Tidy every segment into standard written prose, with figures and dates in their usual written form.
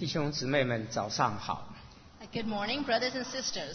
弟兄姊妹们，早上好。 Good morning, brothers and sisters.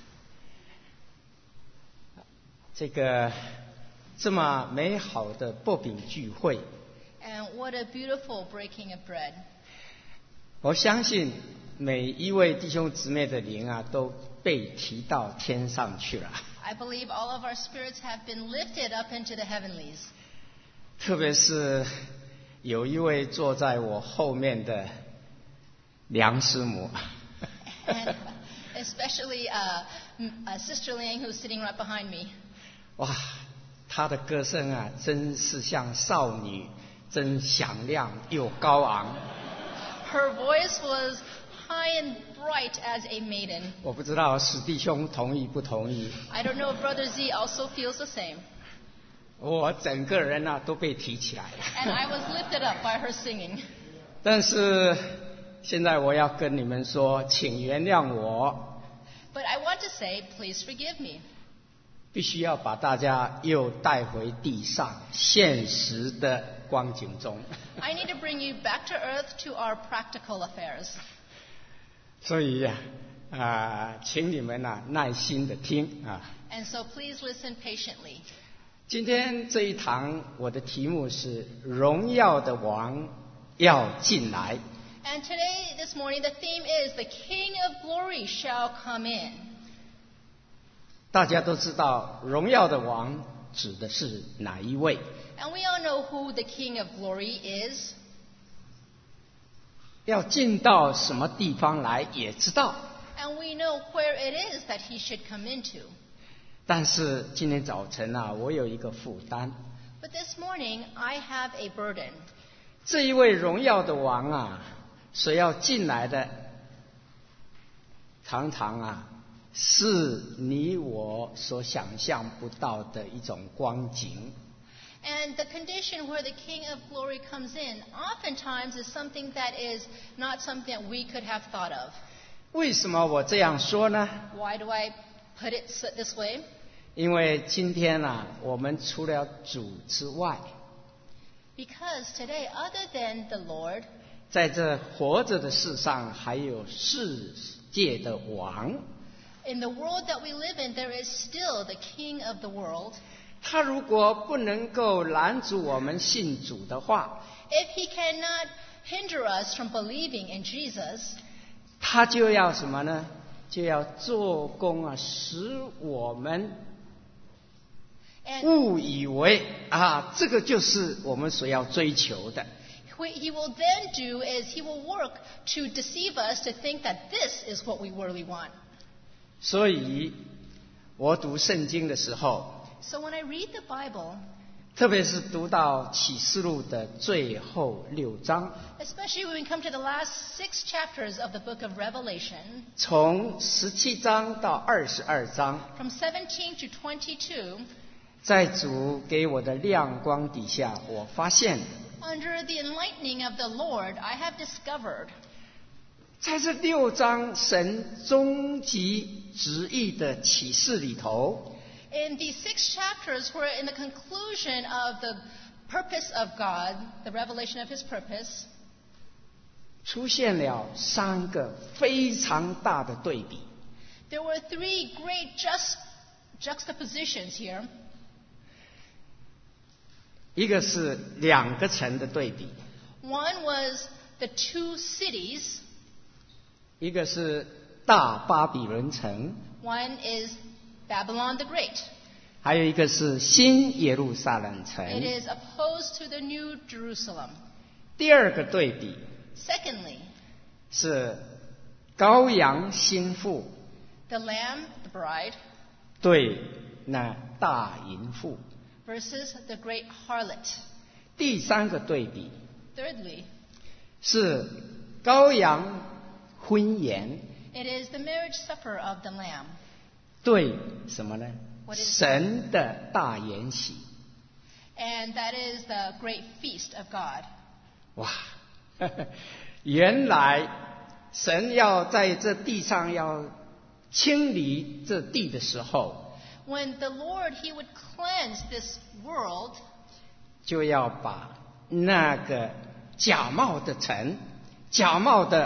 这个这么美好的薄饼聚会， And what a beautiful breaking of bread. 我相信每一位弟兄姊妹的灵啊，都被提到天上去了。 I believe all of our spirits have been lifted up into the heavenlies. 特别是有一位坐在我后面的梁师母。 And especially Sister Liang, who's sitting right behind me. 哇，她的歌声啊，真是像少女，真响亮又高昂。 Her voice was high and bright as a maiden. 我不知道史弟兄同意不同意。 I don't know if Brother Z also feels the same. 我整个人啊都被提起来了。 And I was lifted up by her singing. 但是现在我要跟你们说，请原谅我， But I want to say, please forgive me. 必须要把大家又带回地上现实的光景中。 I need to bring you back to earth to our practical affairs. 所以请你们耐心的听啊。 And so please listen patiently. 今天这一堂我的题目是荣耀的王要进来。 And today, this morning, the theme is the King of Glory shall come in. 大家都知道荣耀的王指的是哪一位？ And we all know who the King of Glory is. 要进到什么地方来也知道。 And we know where it is that he should come into. 但是今天早晨我有一个负担。 But this morning, I have a burden. 这一位荣耀的王所要进来的，常常是你我所想象不到的一种光景。 And the condition where the King of Glory comes in oftentimes is something that is not something that we could have thought of. 为什么我这样说呢？ Why do I put it this way? 因为今天我们除了主之外， Because today, other than the Lord, 在这活着的世上还有世界的王。 in the world that we live in, there is still the King of the world. 他如果不能够拦阻我们信主的话， If he cannot hinder us from believing in Jesus, 他就要什么呢？就要做工使我们 and 误以为这个就是我们所要追求的。 what he will then do is he will work to deceive us to think that this is what we really want. 所以我读圣经的时候， So when I read the Bible, 特别是读到启示录的最后6章， especially when we come to the last 6 chapters of the book of Revelation, 从17章到22章， from 17 to 22, 在主给我的亮光底下，我发现 under the enlightening of the Lord, I have discovered 在这6章神终极旨意的启示里头， in these 6 chapters where in the conclusion of the purpose of God, the revelation of his purpose, 出现了3个非常大的对比。 there were 3 great juxtapositions here. 一个是2个城的对比， One was the 2 cities, 一个是大巴比伦城， one is Babylon the Great. 还有一个是新耶路撒冷 It 城。 is opposed to the New Jerusalem. 第2个对比 Secondly, 是羔羊心腹 the Lamb, the bride, 对那大淫妇。 versus the great harlot. 第3个对比 Thirdly, 是羔羊婚宴 it is the marriage supper of the Lamb. 对什么呢？ What is- 神的大筵席。 And that is the great feast of God. 哇，原来神要在这地上要清理这地的时候， When the Lord, he would cleanse this world, 就要把那个假冒的城、假冒的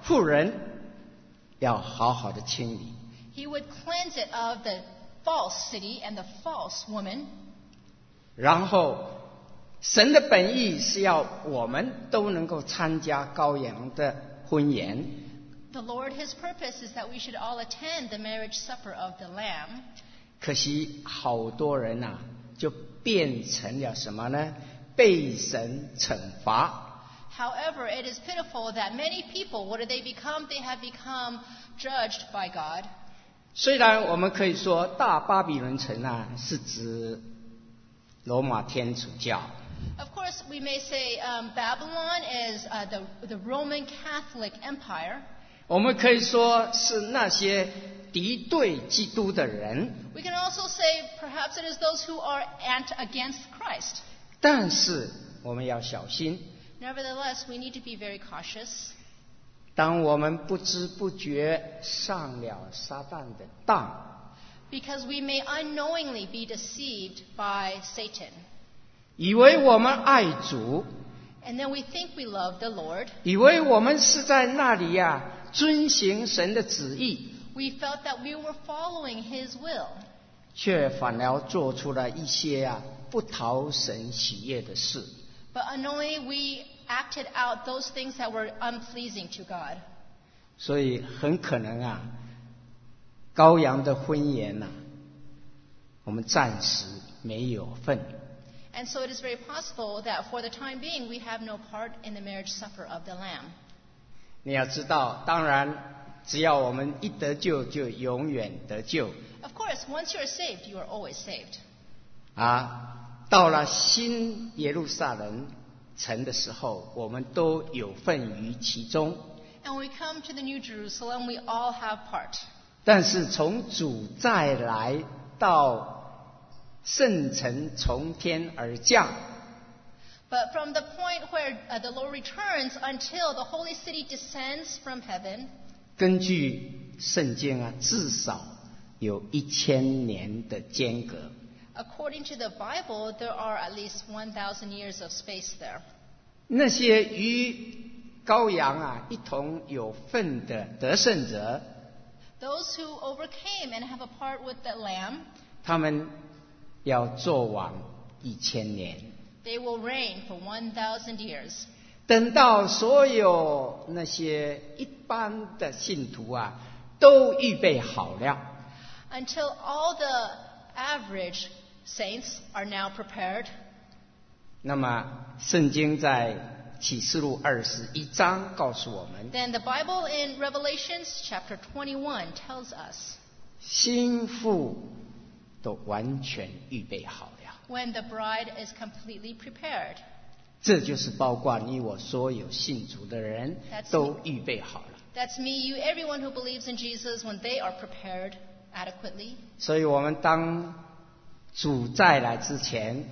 妇人要好好的清理。 He would cleanse it of the false city and the false woman. 然后神的本意是要我们都能够参加羔羊的婚宴。 The Lord, His purpose is that we should all attend the marriage supper of the Lamb. 可惜好多人啊，就变成了什么呢？被神惩罚。 However, it is pitiful that many people, what do they become? They have become judged by God. 虽然我们可以说大巴比伦城啊，是指罗马天主教。 Of course, we may say Babylon is the Roman Catholic Empire. 我们可以说是那些敌对基督的人。 We can also say perhaps it is those who are against Christ. 但是我们要小心。 Nevertheless, we need to be very cautious. 当我们不知不觉上了撒旦的当， Because we may unknowingly be deceived by Satan. 以为我们爱主， And then we think we love the Lord. 以为我们是在那里呀，遵行神的旨意， We felt that we were following His will. 却反而做出了一些不讨神喜悦的事。 But unknowingly we acted out those things that were unpleasing to God. 所以很可能羔羊的婚宴我们暂时没有份。 And so it is very possible that for the time being we have no part in the marriage supper of the Lamb. 你要知道，当然只要我们一得救，就永远得救。 Of course, once you're saved, you are always saved. 到了新耶路撒冷城的时候，我们都有份于其中。 And when we come to the New Jerusalem, we all have part. 但是从主再来到圣城从天而降， But from the point where the Lord returns until the holy city descends from heaven, 根据圣经至少有1000年的间隔。 according to the Bible, there are at least 1,000 years of space there. 那些与羔羊一同有份的得胜者， Those who overcame and have a part with the Lamb, 他们要做王1000年。 they will reign for 1,000 years. 等到所有那些一般的信徒都预备好了， Until all the average saints are now prepared. 那么圣经在启示录21章告诉我们， Then the Bible in Revelations chapter 21 tells us 新妇都完全预备好了。 when the bride is completely prepared. 这就是包括你我所有信主的人 That's 都预备好了。 That's me, you, everyone who believes in Jesus when they are prepared adequately. 所以我们当主再来之前，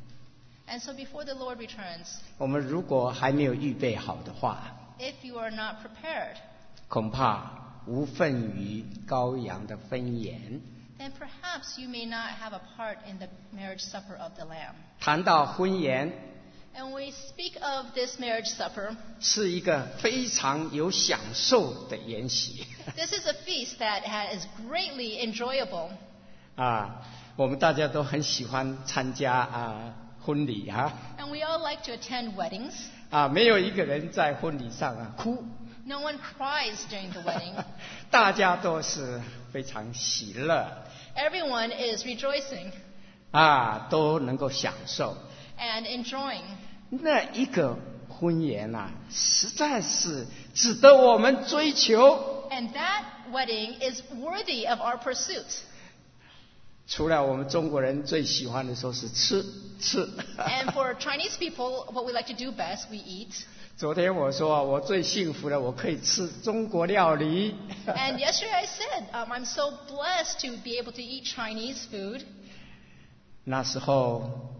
And so before the Lord returns, 我们如果还没有预备好的话， if you are not prepared, 恐怕无份于羔羊的婚宴。 then perhaps you may not have a part in the marriage supper of the Lamb. 谈到婚宴， And when we speak of this marriage supper, 是一个非常有享受的筵席。 this is a feast that is greatly enjoyable. 我们大家都很喜欢参加婚礼 And we all like to attend weddings. 没有一个人在婚礼上哭。 No one cries during the wedding. 大家都是非常喜乐。 Everyone is rejoicing 都能够享受。 and enjoying. 那一个婚宴实在是值得我们追求。 And that wedding is worthy of our pursuit. 除了我们中国人最喜欢的说是吃。 And for Chinese people, what we like to do best, we eat. 昨天我说我最幸福的，我可以吃中国料理。 And yesterday I said, I'm so blessed to be able to eat Chinese food. 那时候，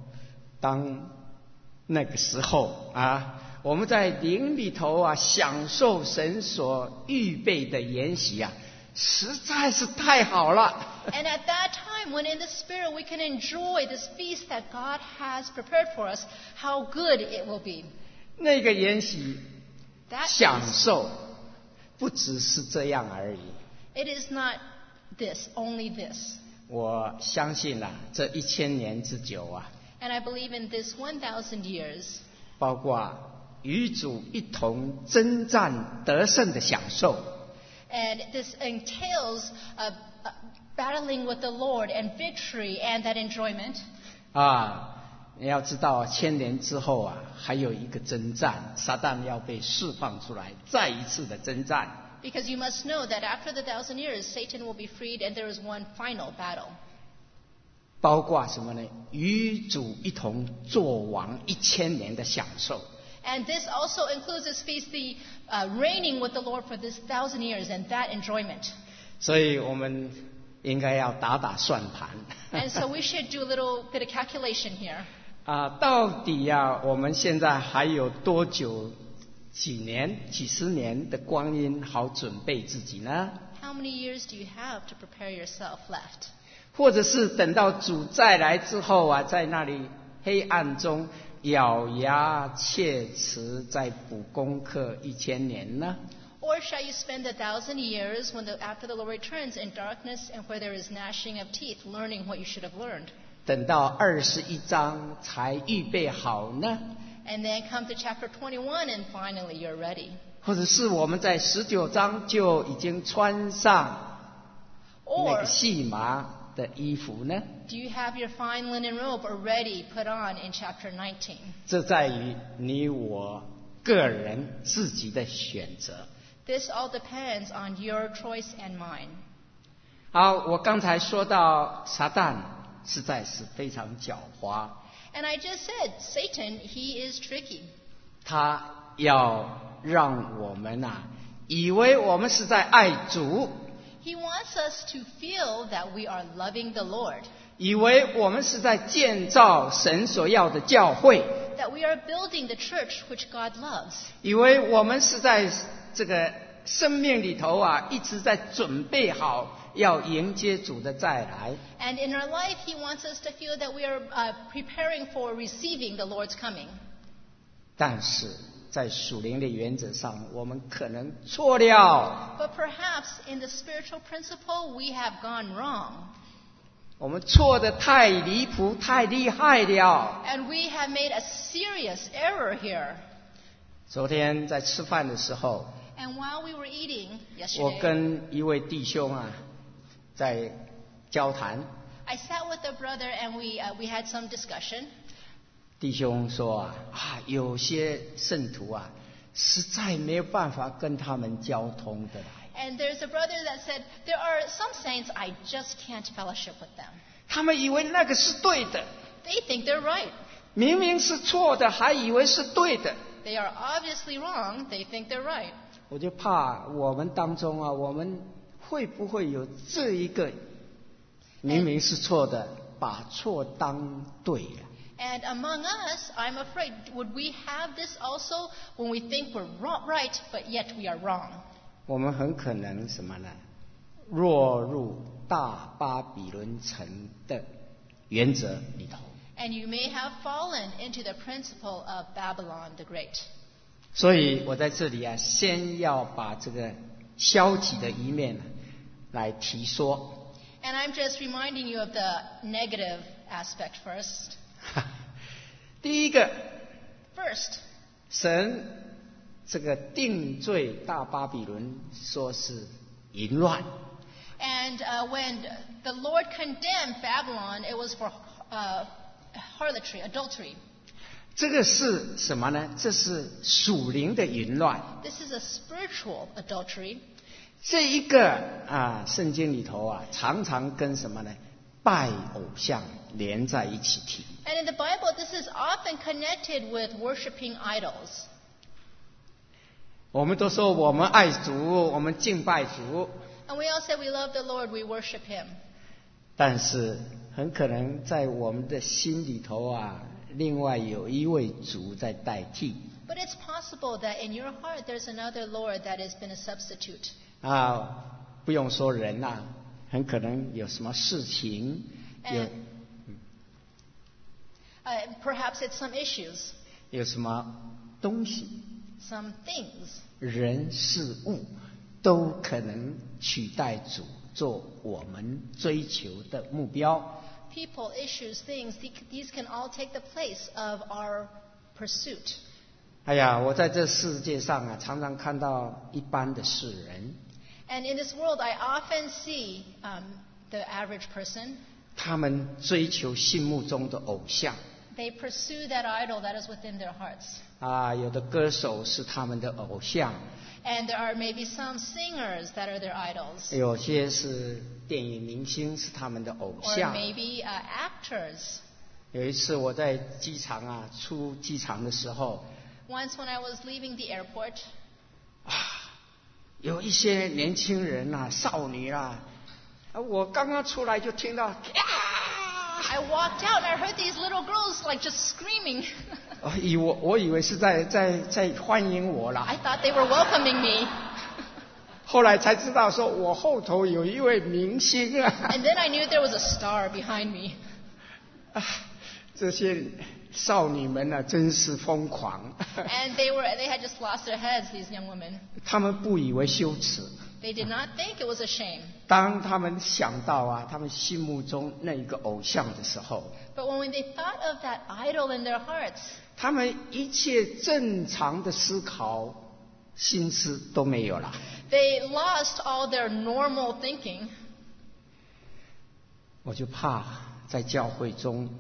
那个时候我们在灵里头享受神所预备的筵席实在是太好了。 And at that time, when in the Spirit we can enjoy this feast that God has prepared for us, how good it will be. 那个筵席 That 享 feast, 受不只是这样而已。 It is not this, only this. 我相信这1000年之久 And I believe in this 1,000 years, 包括与主一同征战得胜的享受， and this entails battling with the Lord and victory and that enjoyment. 你要知道1000年之后还有一个征战，撒旦要被释放出来，再一次的征战。 Because you must know that after the 1,000 years, Satan will be freed and there is one final battle. 包括什么呢？与主一同作王1000年的享受。 And this also includes this feast, the reigning with the Lord for this 1,000 years and that enjoyment. 所以我们应该要打算盘。 And so we should do a little bit of calculation here. 到底我们现在还有多久、几年、几十年的光阴好准备自己呢？ How many years do you have to prepare yourself left? 或者是等到主再来之后在那里黑暗中咬牙切齿再补功课1000年呢？ Or shall you spend 1,000 years after the Lord returns in darkness and where there is gnashing of teeth, learning what you should have learned? 等到21章才预备好呢？ And then come to chapter 21 and finally you're ready. 或者是我们在19章就已经穿上那个 Or 细麻的衣服呢？ do you have your fine linen robe already put on in chapter 19? 这在于你我个人自己的选择。 This all depends on your choice and mine. 好，我刚才说到撒旦实在是非常狡猾， And I just said, Satan, he is tricky. 他要让我们以为我们是在爱主， He wants us to feel that we are loving the Lord, 以为我们是在建造神所要的教会， that we are building the church which God loves, 以为我们是在这个生命里头一直在准备好要迎接主的再来。 and in our life he wants us to feel that we are preparing for receiving the Lord's coming. 但是在属灵的原则上，我们可能错了。 But perhaps in the spiritual principle we have gone wrong, 我们错得太离谱、太厉害了。 and we have made a serious error here. 昨天在吃饭的时候， And while we were eating 我 yesterday, 跟一位弟兄在交谈。 I sat with a brother and we had some discussion. 弟兄说有些圣徒实在没有办法跟他们交通的来。 And there's a brother that said, there are some saints I just can't fellowship with them. 他们以为那个是对的， They think they're right. 明明是错的，还以为是对的。 They are obviously wrong. They think they're right. 我就怕我们当中我们会不会有这一个明明是错的，把错当对了。 And among us, I'm afraid, would we have this also when we think we're right, but yet we are wrong? 我们很可能什么呢？落入大巴比伦城的原则里头。 And you may have fallen into the principle of Babylon the Great. 所以我在这里先要把这个消极的一面来提说。 And I'm just reminding you of the negative aspect first. 第一个， First, 神这个定罪大巴比伦说是淫乱。 and when the Lord condemned Babylon, it was for harlotry, adultery. 这个是什么呢？这是属灵的淫乱。 This is a spiritual adultery. 这一个圣经里头常常跟什么呢？拜偶像连在一起提。 And in the Bible, this is often connected with worshiping idols. 我们都说我们爱主，我们敬拜主， And we all say we love the Lord, we worship Him. 但是很可能在我们的心里头另外有一位主在代替。 But it's possible that in your heart there's another Lord that has been a substitute. 不用说人很可能有什么事情，有 Perhaps it's some issues, 有什么东西， some things, 人事物都可能取代主做我们追求的目标。 People, issues, things, these can all take the place of our pursuit. 哎呀，我在这世界上啊，常常看到一般的世人， And in this world, I often see the average person. 他们追求心目中的偶像 They pursue that idol that is within their hearts. 啊，有的歌手是他们的偶像， And there are maybe some singers that are their idols. 有些是电影明星是他们的偶 Or 像。 maybe actors. 有一次我在机场啊，出机场的时候 Once when I was leaving the airport, 啊，有一些年轻人啊，少女啊，我刚刚出来就听到啊， I walked out and I heard these little girls like just screaming. 我以为是在欢迎我啦 I， thought they were welcoming me. 后来才知道说我后头有一位明星啊， And then I knew there was a star behind me. 啊，这些少女们啊，真是疯狂， And they had just lost their heads, these young women. 他们不以为羞耻。 They did not think it was a shame. 当他们想到啊，他们心目中那一个偶像的时候， But when they thought of that idol in their hearts, 他们一切正常的思考心思都没有了。 they lost all their normal thinking. 我就怕在教会中，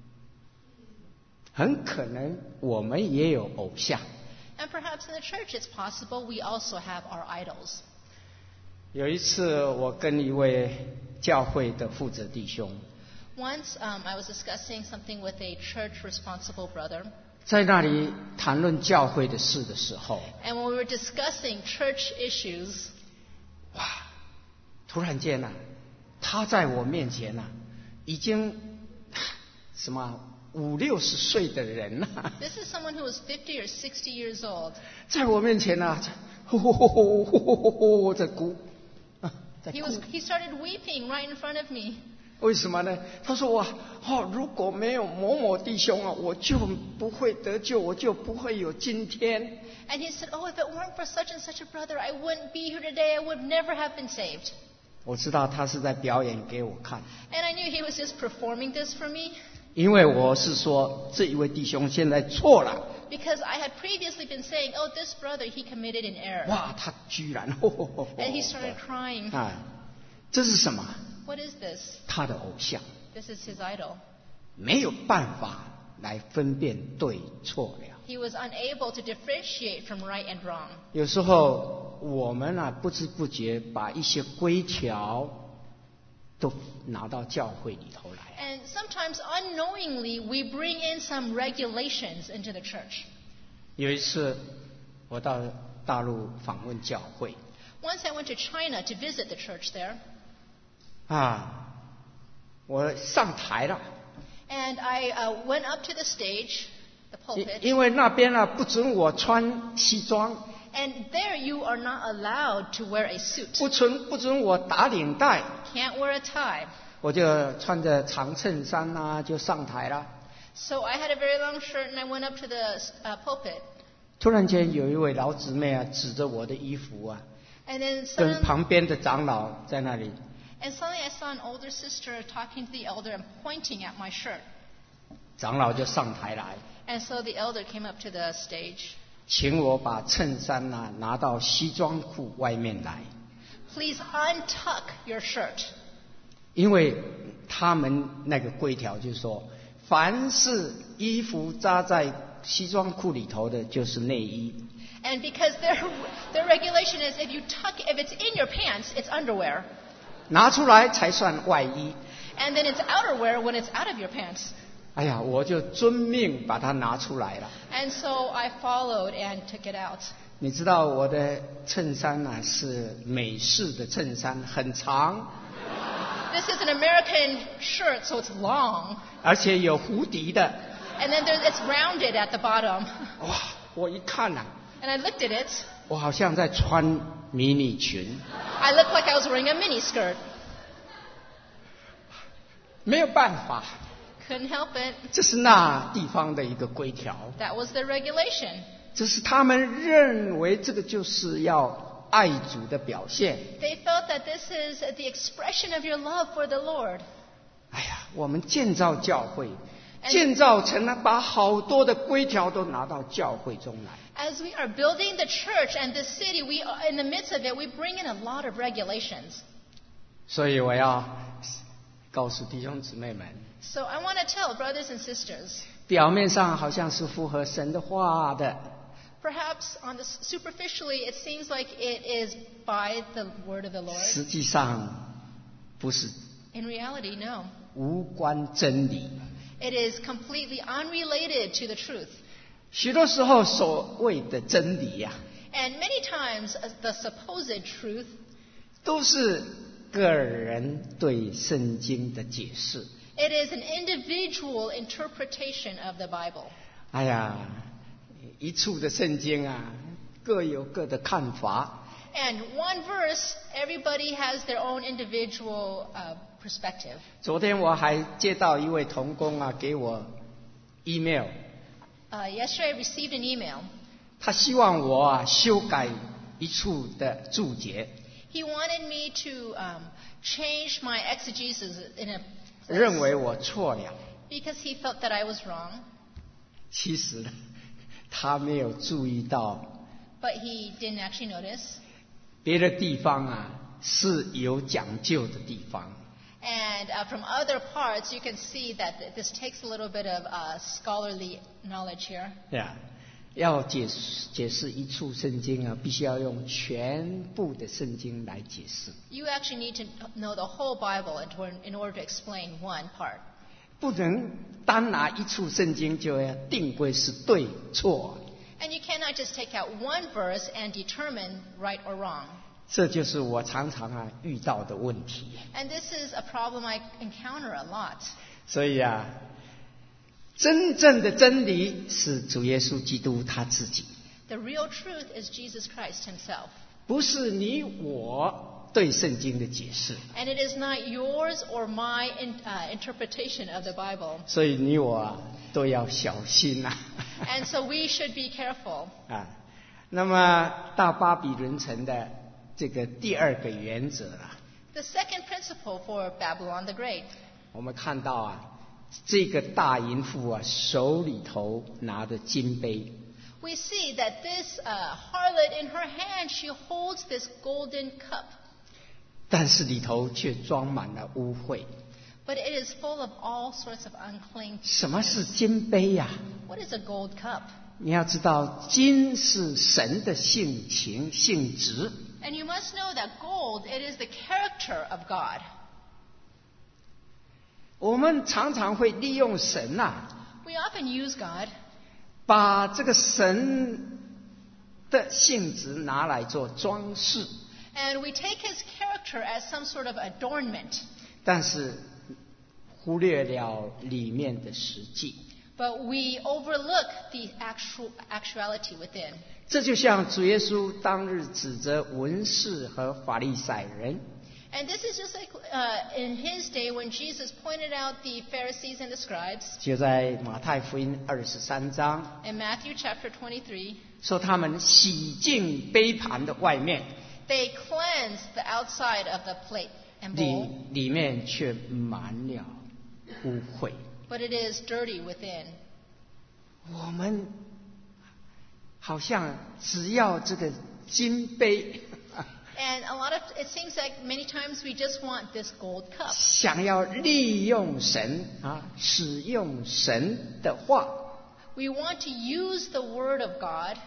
很可能我们也有偶像。 And perhaps in the church it's possible we also have our idols. 有一次，我跟一位教会的负责弟兄， Once I was discussing something with a church responsible brother, 在那里谈论教会的事的时候， and when we were discussing church issues, 哇！突然间啊，他在我面前啊，已经什么50-60岁的人了、啊， this is someone who was 50 or 60 years old. 在我面前啊，呼呼呼呼呼呼呼呼在哭啊，在 He 哭。 started weeping right in front of me. 为什么呢？他说我如果没有某某弟兄啊，我就不会得救，我就不会有今天。 And he said, oh, if it weren't for such and such a brother, I wouldn't be here today. I would never have been saved. 我知道他是在表演给我看， And I knew he was just performing this for me 因为我是说这一位弟兄现在错了。 because I had previously been saying, oh, this brother, he committed an error. 哇，他居然 And he started crying. 啊，这是什么？ What is this? 他的偶像， This is his idol. 没有办法来分辨对错了。 He was unable to differentiate from right and wrong. 有时候我们啊，不知不觉把一些规条都拿到教会里头来。 And sometimes unknowingly, we bring in some regulations into the church. 有一次，我到大陆访问教会 Once I went to China to visit the church there, 啊，我上台了， and I went up to the stage, the 因 pulpit, 因为那边啊不准我穿西装， and there you are not allowed to wear a suit. 不准我打领带， Can't wear a tie. 我就穿着长衬衫啊就上台了。 So I had a very long shirt, and I went up to the pulpit. 突然间有一位老姊妹啊指着我的衣服啊， And then 跟 suddenly, 旁边的长老在那里， I saw an older sister talking to the elder and pointing at my shirt. 长老就上台来， And so the elder came up to the stage. 请我把衬衫啊拿到西装裤外面来， Please untuck your shirt. 因为他们那个规条就是说，凡是衣服扎在西装裤里头的，就是内衣。 And because their regulation is if it's in your pants, it's underwear. 拿出来才算外衣。 And then it's outerwear when it's out of your pants. 哎呀，我就遵命把它拿出来了。 And so I followed and took it out. 你知道我的衬衫啊是美式的衬衫，很长， This is an American shirt, so it's long. 而且有蝴蝶的。 And then it's rounded at the bottom. 哇，我一看啊， And I looked at it. 我好像在穿迷你裙。 I looked like I was wearing a mini skirt. 没有办法， Couldn't help it. 这是那地方的一个规条， That was their regulation. 这是他们认为这个就是要爱主的表现。 They felt that this is the expression of your love for the Lord. 哎呀，我们建造教会，建造成了把好多的规条都拿到教会中来。 As we are building the church and the city, in the midst of it, we bring in a lot of regulations. 所以我要告诉弟兄姊妹们， So I want to tell brothers and sisters, 表面上好像是符合神的话的， perhaps superficially it seems like it is by the word of the Lord. 实际上不是， In reality, no. 无关真理。 It is completely unrelated to the truth. 许多时候所谓的真理呀、 And many times, the supposed truth 都是个人对圣经的解释。 it is an individual interpretation of the Bible. 哎呀，一处的圣经啊，各有各的看法。 And one verse, everybody has their own individual perspective. 昨天我还接到一位同工啊，给我 email， Yesterday, I received an email. 他希望我啊修改一处的注解， He wanted me to change my exegesis in a 认为我错了。 because he felt that I was wrong, 其实呢，他没有注意到 but he didn't actually notice. 别的地方啊是有讲究的地方。 And from other parts, you can see that this takes a little bit of scholarly knowledge here. 对啊，要解释一处圣经啊，必须要用全部的圣经来解释， You actually need to know the whole Bible in order to explain one part. 不能单拿一处圣经就要定规是对错。 And you cannot just take out one verse and determine right or wrong. 这就是我常常啊遇到的问题。 And this is a problem I encounter a lot. 所以啊，真正的真理是主耶稣基督他自己， The real truth is Jesus Christ himself. 不是你我对圣经的解释。 And it is not yours or my interpretation of the Bible. 所以你我啊都要小心呐、 And so we should be careful. 啊。那么大巴比伦城的这个第二个原则啊， The second principle for Babylon the Great. 我们看到啊，这个大淫妇啊手里头拿着金杯， We see that this harlot in her hand, she holds this golden cup. 但是里头却装满了污秽。 But it is full of all sorts of unclean. 什么是金杯呀、 What is a gold cup? 你要知道，金是神的性情性质。 And you must know that gold, it is the character of God. 我们常常会利用神啊， We often use God 把这个神的性质拿来做装饰， and we take his character as some sort of adornment. 但是忽略了里面的实际。 But we overlook the actuality within. 这就像主耶稣当日指责文士和法利赛人， And this is just like in his day when Jesus pointed out the Pharisees and the scribes 就在马太福音23章 in Matthew chapter 23. 说他们洗净杯盘的外面， They cleanse the outside of the plate and bowl, 里面却满了污秽。 but it is dirty within. 我们好像只要这个金杯， And it seems like many times we just want this gold cup. 想要利用神啊，使用神的话， We want to use the word of God,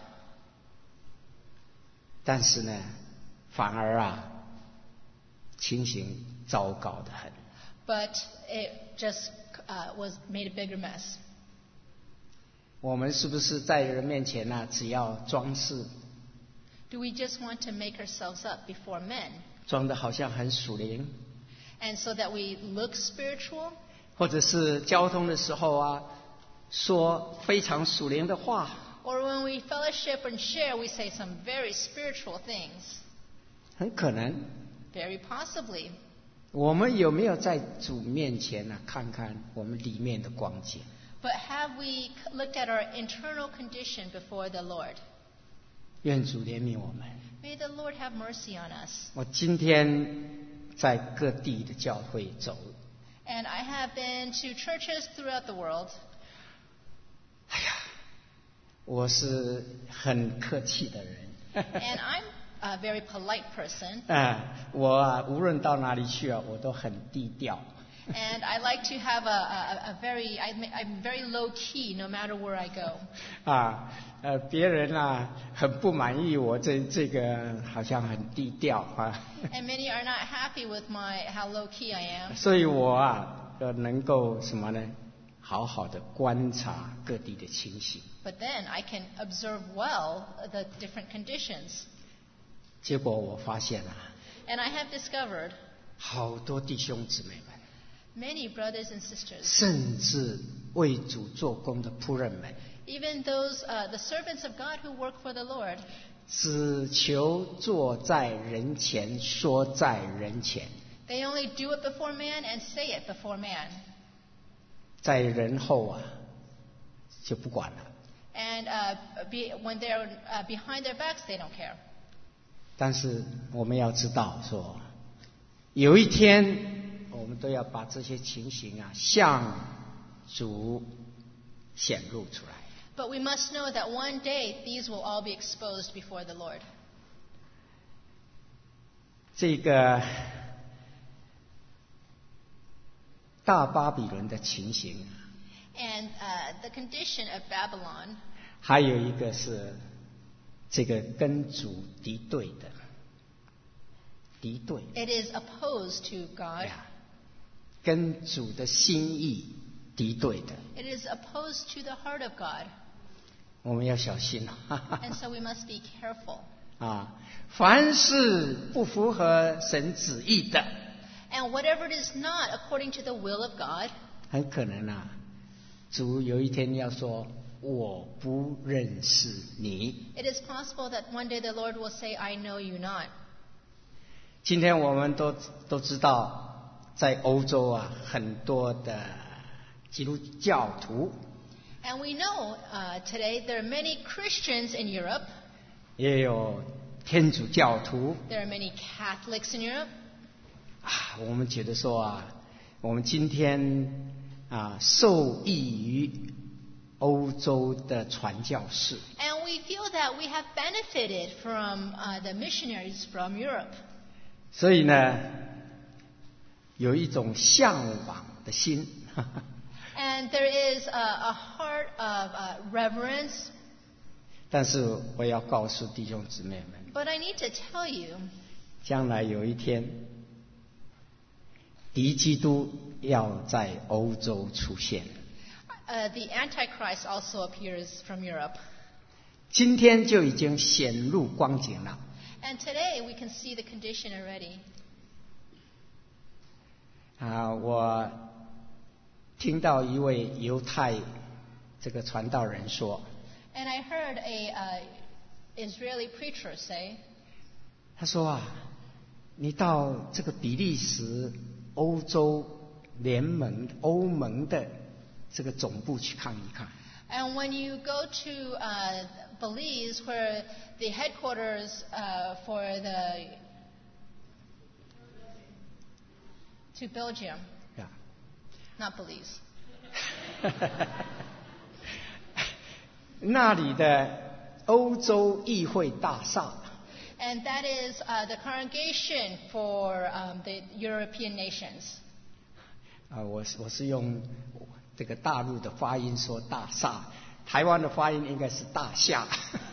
但是呢，反而啊，情形糟糕得很。 but it just was made a bigger mess. 我们是不是在人面前呢、只要装饰， Do we just want to make ourselves up before men? 装得好像很属灵， And so that we look spiritual? 或者是交通的时候啊，说非常属灵的话， Or when we fellowship and share, we say some very spiritual things? 很可能。 Very possibly. 我们有没有在主面前呢、看看我们里面的光景？ But have we looked at our internal condition before the Lord? 愿主怜悯我们。 May the Lord have mercy on us. 我今天在各地的教会走， And I have been to churches throughout the world. 哎呀，我是很客气的人。 And I'm a very polite person. 我无论到哪里去啊，我都很低调。 And I like to have I'm very low key no matter where I go. 别人很不满意我这个好像很低调啊。 And many are not happy with how low key I am. 所以我能够什么呢？好好的观察各地的情形。 But then I can observe well the different conditions. 结果我发现 And I have discovered 好多弟兄姊妹们， many brothers and sisters, 甚至为主做工的仆人们， even those the servants of God who work for the Lord, 只求坐在人前，说在人前， they only do it before man and say it before man. 在人后就不管了。 And when they're behind their backs, they don't care. 但是我们要知道说，有一天我们都要把这些情形向主显露出来。 But we must know that one day these will all be exposed before the Lord. 这个大巴比伦的情形， And the condition of Babylon, 还有一个是这个跟主敌对的，敌对 it is opposed to God. 跟主的心意敌对的， It is opposed to the heart of God. 我们要小心 And so we must be careful. 凡是不符合神旨意的， And whatever it is not according to the will of God, 很可能主有一天要说我不认识你。 it is possible that one day the Lord will say, I know you not. 今天我们都知道，在欧洲很多的基督教徒， And we know today there are many Christians in Europe. 也有天主教徒。 There are many Catholics in Europe. 我们觉得说我们今天受益于欧洲的传教士， And we feel that we have benefited from the missionaries from Europe. 所以呢，有一种向往的心。 And there is a heart of reverence. 但是我要告诉弟兄姊妹们， But I need to tell you, 将来有一天，敌基督要在欧洲出现。 the Antichrist also appears from Europe. 今天就已经显露光景了。 And today we can see the condition already. 我听到一位犹太这个传道人说， And I heard a Israeli preacher say, 他说你到这个比利时欧洲联盟欧盟的这个总部去看一看。 and when you go to Belize, where the headquarters to Belgium, not Belize. 那里的欧洲议会大厦。 And that is the congregation for the European nations. 我是用这个大陆的发音说大厦，台湾的发音应该是大厦。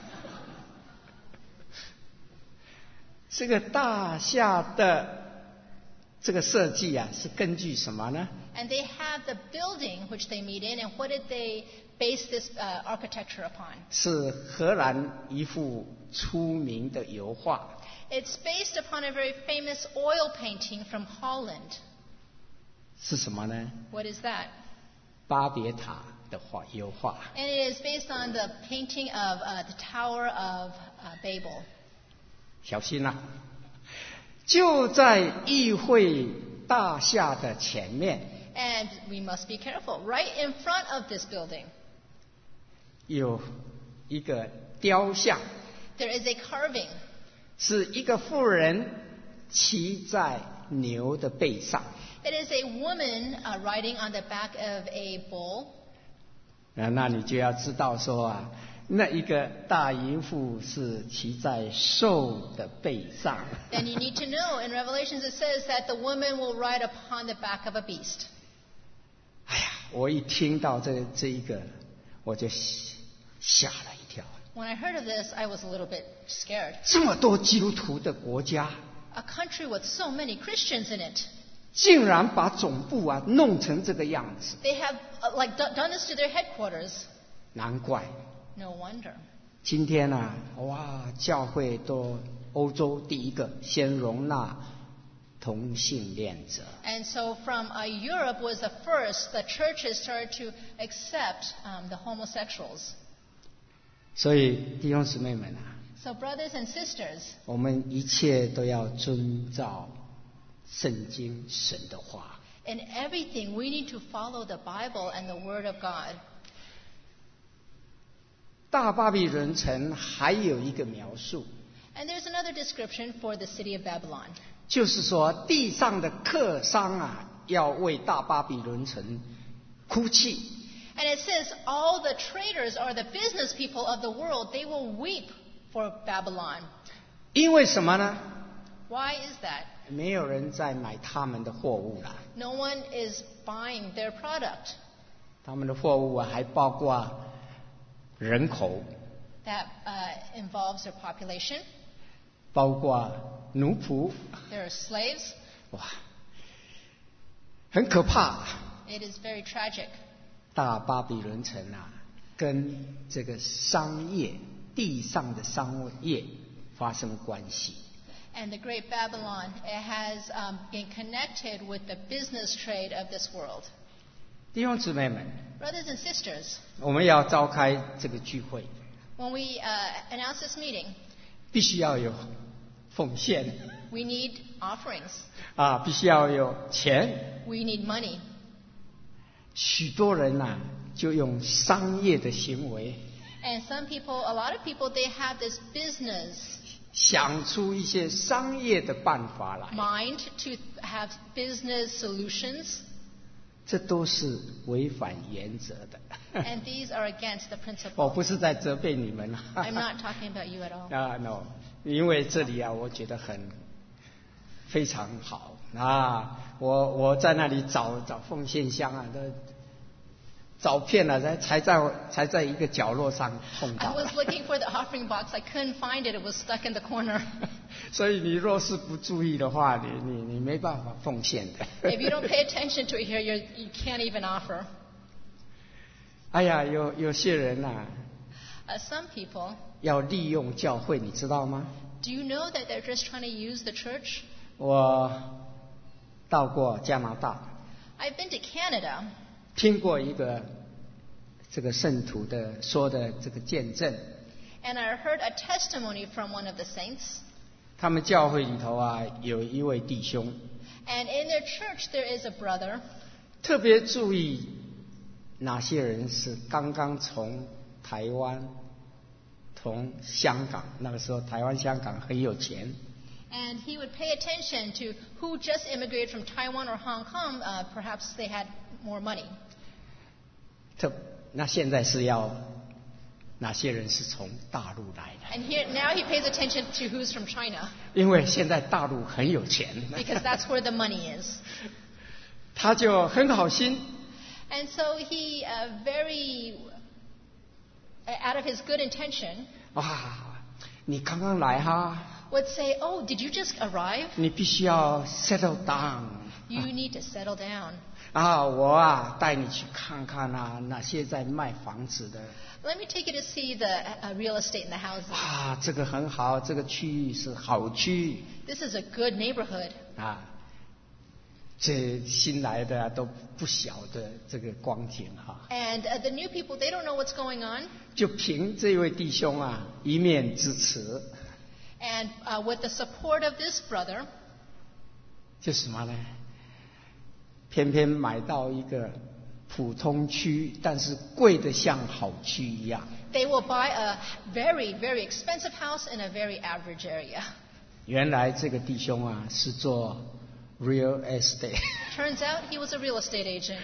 这个大厦的这个设计是根据什么呢？ And they have the building which they meet in, and what did they base this architecture upon? 是荷兰一幅出名的油画。 It's based upon a very famous oil painting from Holland. 是什么呢？ What is that? 巴别塔的油画。 And it is based on the painting of the Tower of Babel. 小心就在议会大厦的前面， And we must be careful. Right in front of this building, 有一个雕像， there is a carving. 是一个妇人骑在牛的背上。 It is a woman riding on the back of a bull. 那你就要知道说啊，那一个大淫妇是骑在兽的背上。 Then you need to know, in Revelations it says that the woman will ride upon the back of a beast. 哎呀，我一听到这一个，我就吓了一跳。 When I heard of this, I was a little bit scared. 这么多基督徒的国家， A country with so many Christians in it. 竟然把总部啊弄成这个样子， They have done this to their headquarters. 难怪 No wonder. 今天啊，哇，教会都欧洲第一个先容纳同性恋者。 And so from Europe was the first, the churches started to accept the homosexuals. 所以弟兄姊妹们啊， So brothers and sisters, 我们一切都要遵照圣经神的话。 in everything we need to follow the Bible and the Word of God. 大巴比伦城还有一个描述， And there's another description for the city of Babylon. 就是说地上的客商啊，要为大巴比伦城哭泣。 And it says all the traders or the business people of the world, they will weep for Babylon. 因为什么呢？ Why is that? 没有人在买他们的货物了。 No one is buying their product. 他们的货物啊，还包括人口， That involves their population. 包括奴仆， There are slaves. 哇，很可怕。 It is very tragic. 大巴比伦城啊，跟这个商业地上的商业发生关系。 And the great Babylon, it has been connected with the business trade of this world. 弟兄姊妹们， Brothers and sisters, 我们要召开这个聚会， when we announce this meeting, 必须要有奉献 we need offerings. 啊，必须要有钱。 We need money. 许多人呐、就用商业的行为 And a lot of people, they have this business 想出一些商业的办法来， mind to have business solutions. 这都是违反原则的。 And these are against the 我 principle. 不是在责备你们 I'm not talking about you at all. 啊 ，no， 因为这里啊，我觉得非常好啊。我在那里找奉献箱啊，都找遍了，才在一个角落上碰 I 到。 was looking for the offering box. I couldn't find it. It was stuck in the corner. 所以你若是不注意的话，你没办法奉献的。 If you don't pay attention to it here, you can't even offer. 哎呀，有些人呐、 Some people, 要利用教会，你知道吗？ do you know that they're just trying to use the church? 我到过加拿大， I've been to Canada, 听过一个这个圣徒的说的这个见证。 and I heard a testimony from one of the saints. 他们教会里头啊，有一位弟兄， And in their church, there is a brother. 特别注意哪些人是刚刚从台湾、从香港，那个时候台湾、香港很有钱， And he would pay attention to who just immigrated from Taiwan or Hong Kong. Perhaps they had more money. 那现在是要哪些人是从大陆来的？ And now he pays attention to who's from China, 因为现在大陆很有钱， because that's where the money is. 他就很好心， And so he out of his good intention, 哇，你刚刚来哈， would say, "Oh, did you just arrive? 你必须要 settle down。 You need to settle down. 啊，我啊带你去看看啊，哪些在卖房子的 Let me take you to see the real estate in the houses. 啊，这个很好，这个区域是好区域 This is a good neighborhood." 啊。这新来的啊都不晓得这个光景哈、 And the new people, they don't know what's going on. 就凭这位弟兄啊一面之词， And with the support of this brother, 就什么呢？偏偏买到一个普通区，但是贵得像好区一样。 they will buy a very, very expensive house in a very average area. 原来这个弟兄啊是做 real estate。 Turns out he was a real estate agent.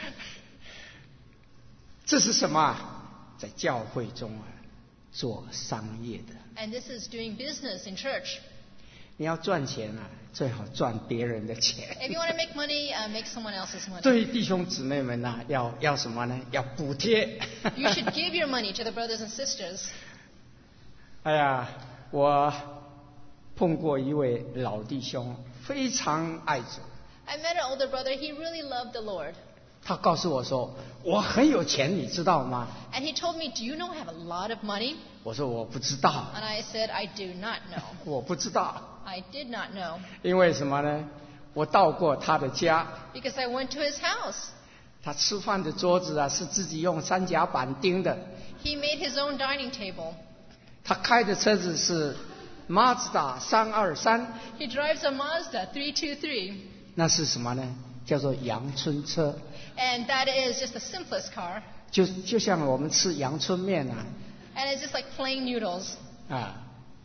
这是什么啊？在教会中啊做商业的。 And this is doing business in church. 你要赚钱啊，最好赚别人的钱。 If you want to make money, make someone else's money. 对弟兄姊妹们啊，要什么呢？要补贴。 You should give your money to the brothers and sisters. 哎呀，我碰过一位老弟兄，非常爱主。 I met an older brother. He really loved the Lord. 他告诉我说，我很有钱，你知道吗？ And he told me, do you know I have a lot of money? 我说我不知道。 And I said, I do not know. 我不知道。 I did not know. 因为什么呢？我到过他的家。 Because I went to his house. 他吃饭的桌子啊，是自己用三甲板钉的。 He made his own dining table. 他开的车子是 Mazda 323。 He drives a Mazda 323. 那是什么呢？叫做阳春车。 And that is just the simplest car. 就像我们吃阳春面啊。 And it's just like plain noodles. 啊。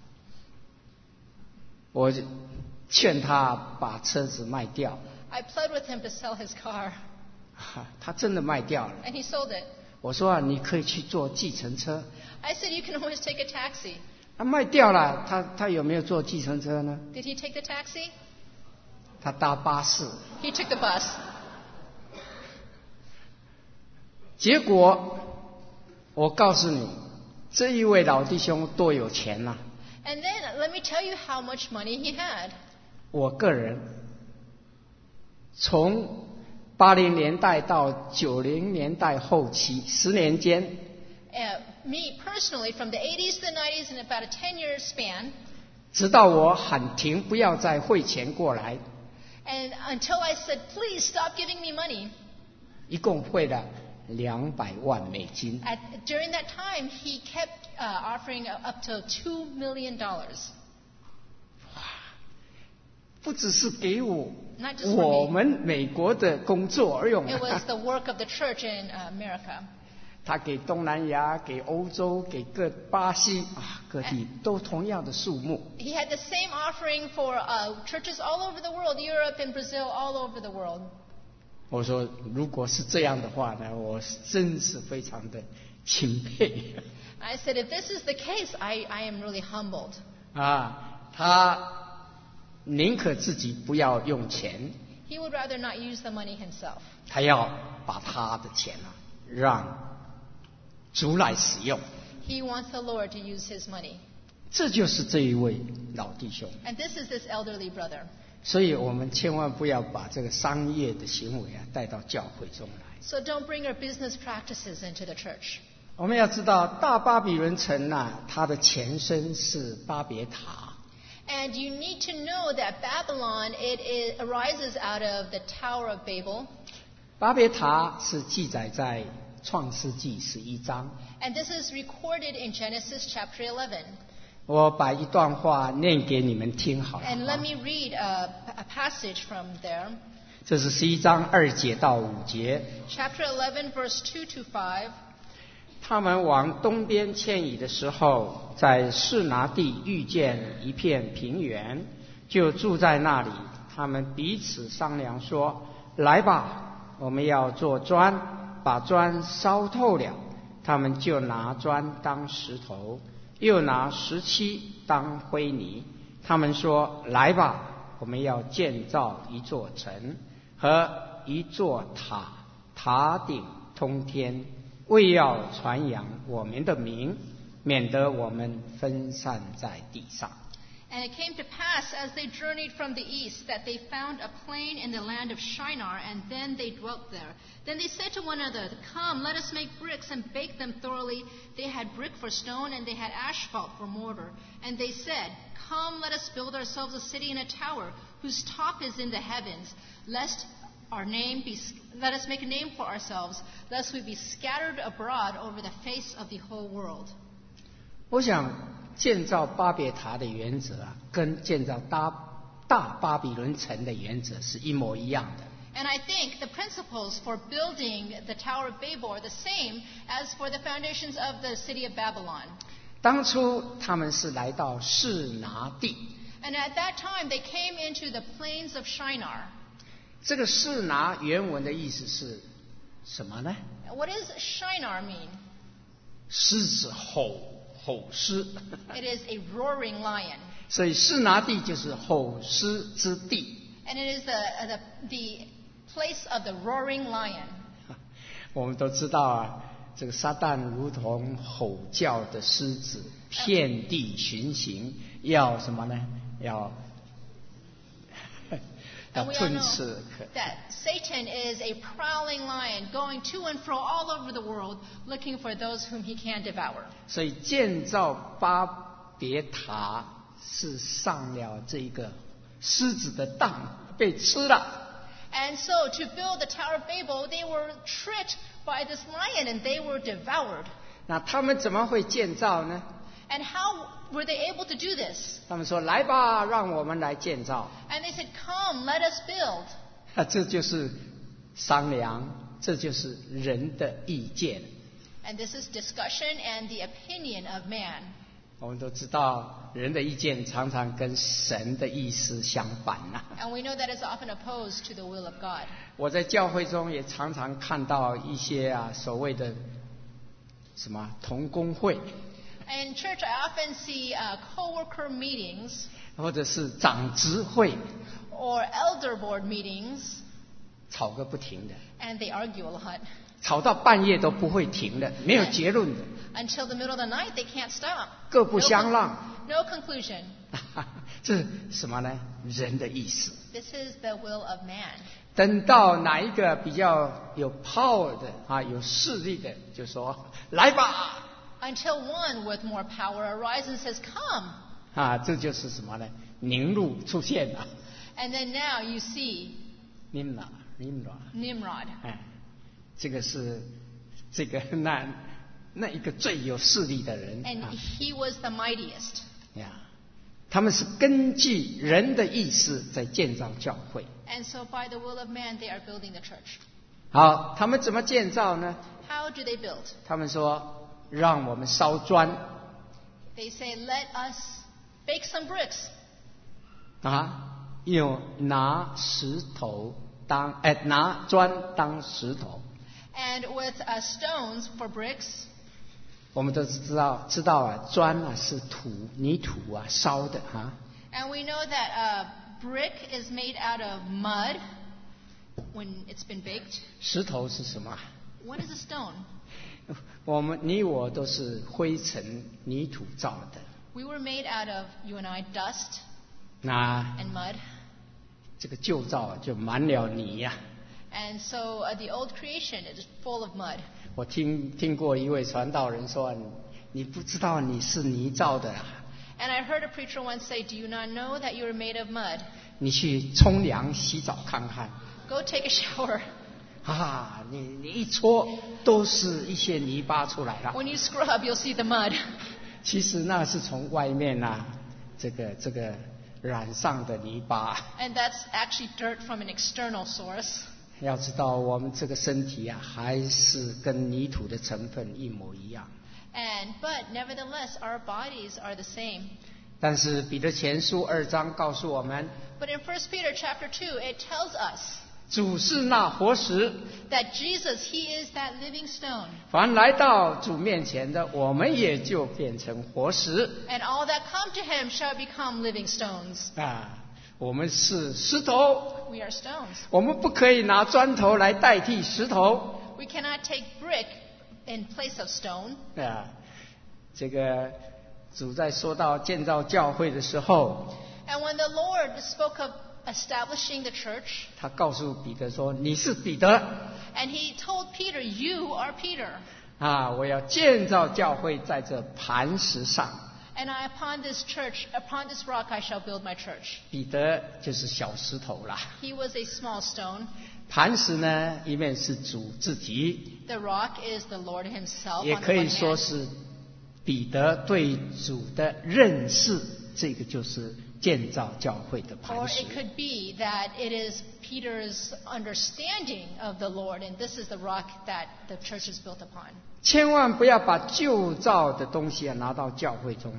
我劝他把车子卖掉。 I pled with him to sell his car. 他真的卖掉了。 And he sold it. 我说啊，你可以去坐计程车。 I said, you can always take a taxi. 他卖掉了，他有没有坐计程车呢？ Did he take the taxi? 他搭巴士。 He took the bus. 结果我告诉你，这一位老弟兄多有钱呐！ And then let me tell you how much money he had. 我个人从80年代到90年代后期10年间， Me personally, from the 80s to the 90s in about a 10-year span, 直到我喊停，不要再汇钱过来， and until I said, please stop giving me money, 一共汇了200万美金。 during that time, he kept offering up to $2 million. 不只是给我 Not just for me. 我们美国的工作而用 It was the work of the church in America. 他给东南亚、给欧洲、给巴西各地都同样的数目。 He had the same offering for churches all over the world, Europe and Brazil, all over the world. 我说，如果是这样的话呢，我真是非常的钦佩。 I said, if this is the case, I am really humbled. 他宁可自己不要用钱， He would rather not use the money himself. 他要把他的钱让主来使用。 He wants the Lord to use his money. 这就是这一位老弟兄。 And this is this elderly brother. 所以我们千万不要把这个商业的行为带到教会中来。 So don't bring your business practices into the church. 我们要知道，大巴比伦城它的前身是巴别塔。 And you need to know that Babylon, it arises out of the Tower of Babel. 巴别塔是记载在创世纪11章。 And this is recorded in Genesis chapter 11. 我把一段话念给你们听好了。 And let me read a passage from there. 这是11章2节到5节。 Chapter 11, verse 2 to 5. 他们往东边迁移的时候，在示拿地遇见一片平原，就住在那里。他们彼此商量说：“来吧，我们要做砖，把砖烧透了。”他们就拿砖当石头，又拿石漆当灰泥。他们说：“来吧，我们要建造一座城和一座塔，塔顶通天，为要传扬我们的名，免得我们分散在地上。” And it came to pass, as they journeyed from the east, that they found a plain in the land of Shinar, and then they dwelt there. Then they said to one another, "Come, let us make bricks and bake them thoroughly." They had brick for stone, and they had asphalt for mortar. And they said, "Come, let us build ourselves a city and a tower, whose top is in the heavens, let us make a name for ourselves, lest we be scattered abroad over the face of the whole world." 我想建造巴别塔的原则跟建造大巴比伦城的原则是一模一样的。 And I think the principles for building the Tower of Babel are the same as for the foundations of the city of Babylon. 当初他们是来到示拿地， And at that time, they came into the plains of Shinar. 这个示拿原文的意思是什么呢？ What does Shinar mean? 狮子吼狮， It is a roaring lion. 所以示拿地就是吼狮之地。 And it is the place of the roaring lion. 我们都知道啊，这个撒旦如同吼叫的狮子，遍地巡行，要什么呢？要 And we all 吞 know 吃。 that Satan is a prowling lion going to and fro all over the world looking for those whom he can devour. 所以建造巴别塔是上了这个狮子的当，被吃了。 And so to build the Tower of Babel, they were tricked by this lion and they were devoured. 那他们怎么会建造呢？ And how were they able to do this? 他们说：“来吧，让我们来建造。 And they said, Come, let us build. ” 这就是商量，这就是人的意见。 And this is discussion and the opinion of man. 我们都知道，人的意见常常跟神的意思相反呐、 And we know that is often opposed to the will of God. 我在教会中也常常看到一些所谓的什么同工会， In church, I often see co-worker meetings 或者是长执会， or elder board meetings, 吵个不停的， and they argue a lot. 吵到半夜都不会停的，没有结论的， Until the middle of the night, they can't stop. 各不相让。 No conclusion. 这是什么呢？人的意思。 This is the will of man. 等到哪一个比较有 power 的有势力的，就说来吧。 Until one with more power arrives and says, Come. 这就是什么呢？宁录出现了。 And then now you see Nimrod， Nimrod. 这个是这个那一个最有势力的人 And he was the mightiest. 他们是根据人的意思在建造教会。 And so by the will of man, they are building the church. 好，他们怎么建造呢？ How do they build? 他们说让我们烧砖 They say, Let us bake some bricks. 有拿石头拿砖当石头。 And with stones for bricks. 我们都知道砖是泥土烧的 And we know that brick is made out of mud when it's been baked. 石头是什么？ What is a stone? 你我都是灰尘泥土造的。 We were made out of, you and I, dust 那 and mud. 这个旧造就满了泥 And so the old creation is full of mud. 我听过一位传道人说，你不知道你是泥造的 And I heard a preacher once say, Do you not know that you are made of mud? 你去冲凉洗澡看看 Go take a shower. 你一搓都是一些泥巴出来了。 When you scrub, you'll see the mud. 其实那是从外面这个染上的泥巴。 And that's actually dirt from an external source. 要知道我们这个身体还是跟泥土的成分一模一样。 But nevertheless, our bodies are the same. 但是彼得前书2章告诉我们， But in 1 Peter chapter 2, it tells us 主是那活石， that Jesus, He is that living stone. 凡来到主面前的，我们也就变成活石。 And all that come to Him shall become living stones. 我们是石头， We are stones. 我们不可以拿砖头来代替石头。 We cannot take brick in place of stone. 这个主在说到建造教会的时候， And when the Lord spoke of establishing the church, 他告诉彼得说：“你是彼得 and He told Peter, You are Peter. 我要建造教会在这磐石上。” And upon this church, upon this rock, I shall build my church. 彼得就是小石头啦。 He was a small stone. 磐石呢，一面是主自己， The rock is the Lord Himself. 也 On 可 the 以 one 说 hand. 是彼得对主的认识，这个就是建造教会的 Or 磐石 it。could be that it is Peter's understanding of the Lord, and this is the rock that the church is built upon. 千万不要把旧造的东西拿到教会中来。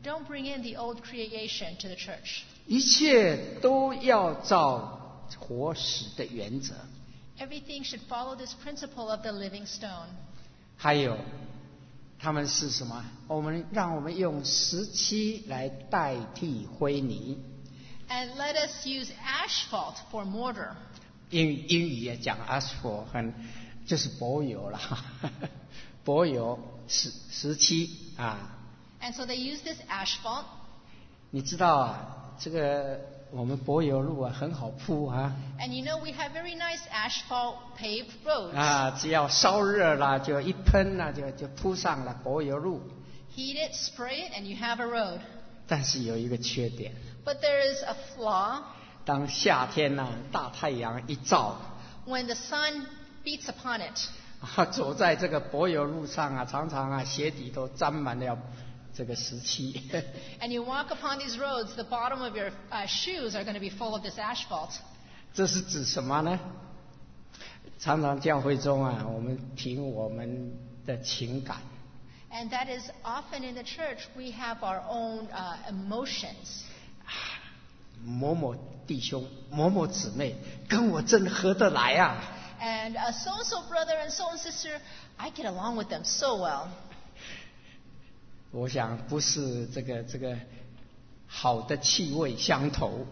Don't bring in the old creation to the church. 一切都要照活石的原则。 Everything should follow this principle of the living stone. 还有，他们是什么？让我们用石漆来代替灰泥。 And let us use asphalt for mortar. 英语也讲 asphalt， 就是柏油啦，柏油石漆啊。 And so they use this asphalt. 你知道啊，这个我们柏油路啊很好铺啊。 And you know we have very nice asphalt paved roads. 啊，只要烧热啦，就一喷啦，就铺上了柏油路。 Heat it, spray it, and you have a road. 但是有一个缺点， But there is a flaw. 当夏天呐、大太阳一照， When the sun beats upon it, 走在这个柏油路上啊，常常啊鞋底都沾满了这个石漆。 and you walk upon these roads, the bottom of your shoes are going to be full of this asphalt. 这是指什么呢？常常教会中啊，我们凭我们的情感， And that is often in the church we have our own emotions. 某某弟兄、某某姊妹跟我真合得来啊。 And so-and-so brother and so-and-so sister, I get along with them so well. 我想不是这个好的气味相投。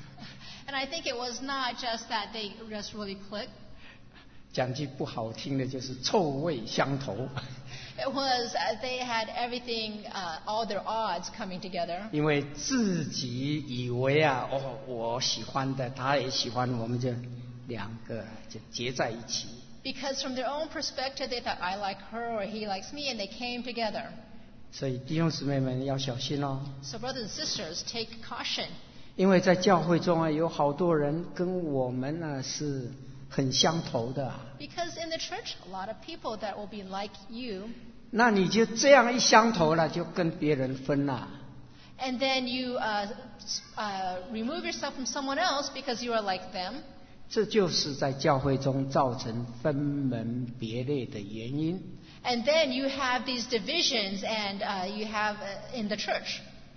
And I think it was not just that they just really clicked. 讲句不好听的，就是臭味相投。 It was they had everything, all their odds coming together. 因为自己以为啊，我喜欢的，他也喜欢，我们就两个就结在一起。 Because from their own perspective, they thought, I like her or he likes me, and they came together. 所以弟兄姊妹们要小心哦， So brothers and sisters, take caution. 因为在教会中啊，有好多人跟我们呢是很相投的。 Because in the church, a lot of people that will be like you. 那你就这样一相投了，就跟别人分了。 And then you remove yourself from someone else because you are like them. 这就是在教会中造成分门别类的原因。 And then you have these divisions and you have in the church.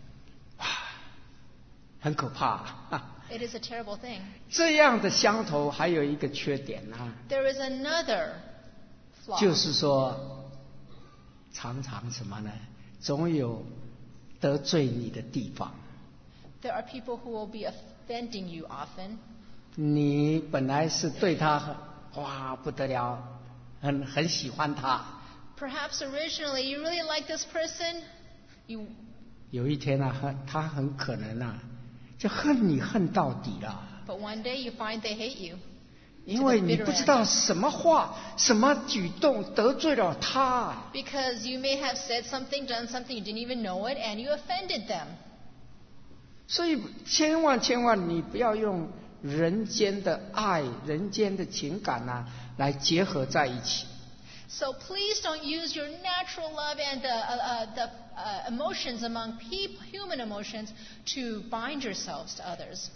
很可怕。 It is a terrible thing. 这样的相投还有一个缺点啊， There is another flaw. 就是说，常常什么呢？总有得罪你的地方。 There are people who will be offending you often. 你本来是对他哇不得了，很喜欢他。 Perhaps originally you really like this person. You 有一天啊，他很可能啊，就恨你恨到底了。 But one day you find they hate you. 因为你不知道什么话、什么举动得罪了他。 Because you may have said something, done something, you didn't even know it, and you offended them. 所以千万你不要用人间的爱、人间的情感啊来结合在一起。 So please don't use your natural love and the emotions among human emotions to bind yourselves to others.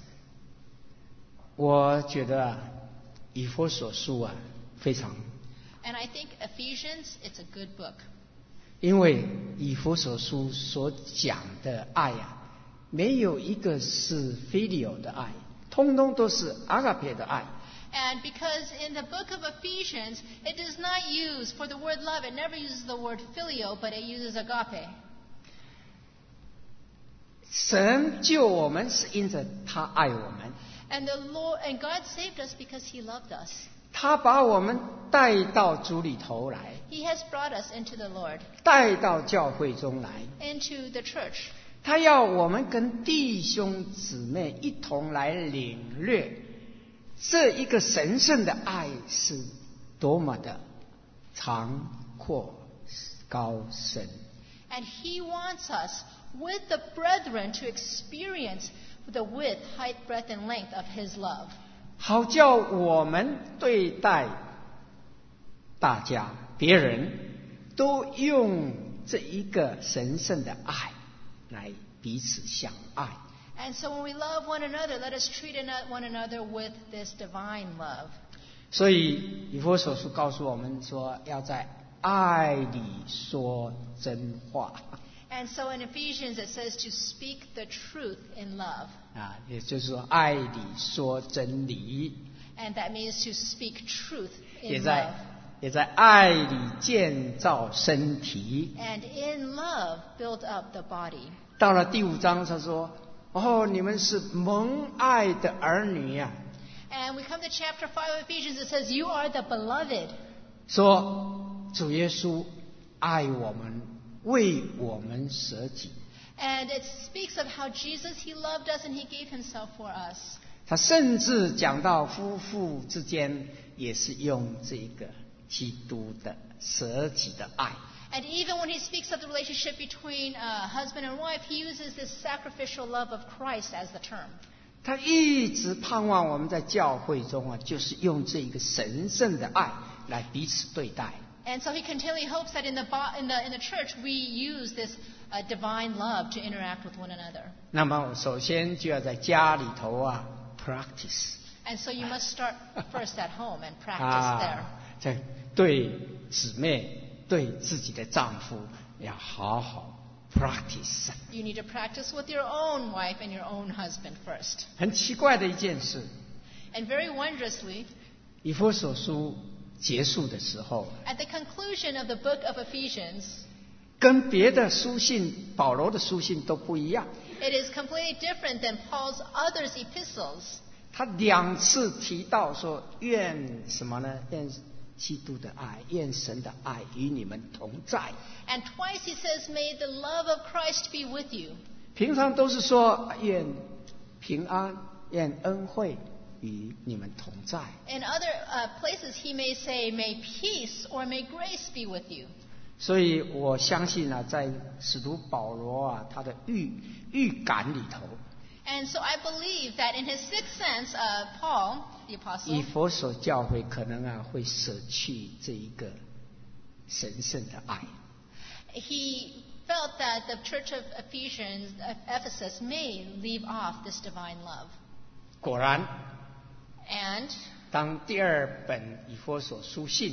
我觉得啊，以弗所书啊非常， And I think Ephesians, it's a good book. 因为以弗所书所讲的爱啊，没有一个是 filial 的爱，通通都是 agape 的爱。 And because in the book of Ephesians, it does not use, for the word love, it never uses the word filio, but it uses agape. 神救我们是因着他爱我们， And the Lord and God saved us because He loved us. 他把我们带到主里头来， He has brought us into the Lord, 带到教会中来。 into the church. 他要我们跟弟兄姊妹一同来领略这一个神圣的爱是多么的长阔高深。 And He wants us, with the brethren, to experience the width, height, breadth, and length of His love. 好叫我们对待大家、别人，都用这一个神圣的爱来彼此相爱。 And so when we love one another, let us treat one another with this divine love. 所以以弗所书告诉我们说，要在爱里说真话。 And so in Ephesians it says to speak the truth in love. 也就是说爱里说真理， And that means to speak truth 也 in 在 love. 也在爱里建造身体。 And in love build up the body. 到了第5章，他说：“哦，你们是蒙爱的儿女呀、 And we come to chapter 5 of Ephesians, it says, you are the beloved. 说主耶稣爱我们，为我们舍己。 And it speaks of how Jesus, he loved us and he gave himself for us. 他甚至讲到夫妇之间，也是用这个基督的舍己的爱。 And even when he speaks of the relationship between husband and wife, he uses this sacrificial love of Christ as the term. 他一直盼望我们在教会中啊，就是用这一个神圣的爱来彼此对待。 And so he continually hopes that in the church we use this divine love to interact with one another. 那么首先就要在家里头啊 practice And so you must start first at home and practice there. 在对姊妹、对自己的丈夫要好好 practice。 You need to practice with your own wife and your own husband first. 很奇怪的一件事， And very wondrously, 以弗所书结束的时候， at the conclusion of the book of Ephesians, 跟别的书信保罗的书信都不一样。 it is completely different than Paul's other epistles. 他2次提到说，愿什么呢？愿基督的爱，愿神的爱与你们同在。 And twice he says, may the love of Christ be with you. 平常都是说愿平安，愿恩惠与你们同在。 In other places he may say, may peace or may grace be with you. 所以我相信啊，在使徒保罗啊，他的预感里头， And so I believe that in his sixth sense, Paul, the 以 apostle, 弗所教会可能啊会舍去这一个神圣的爱。 he felt that the church of Ephesus may leave off this divine love. 果然， And 当第2本以弗所书信，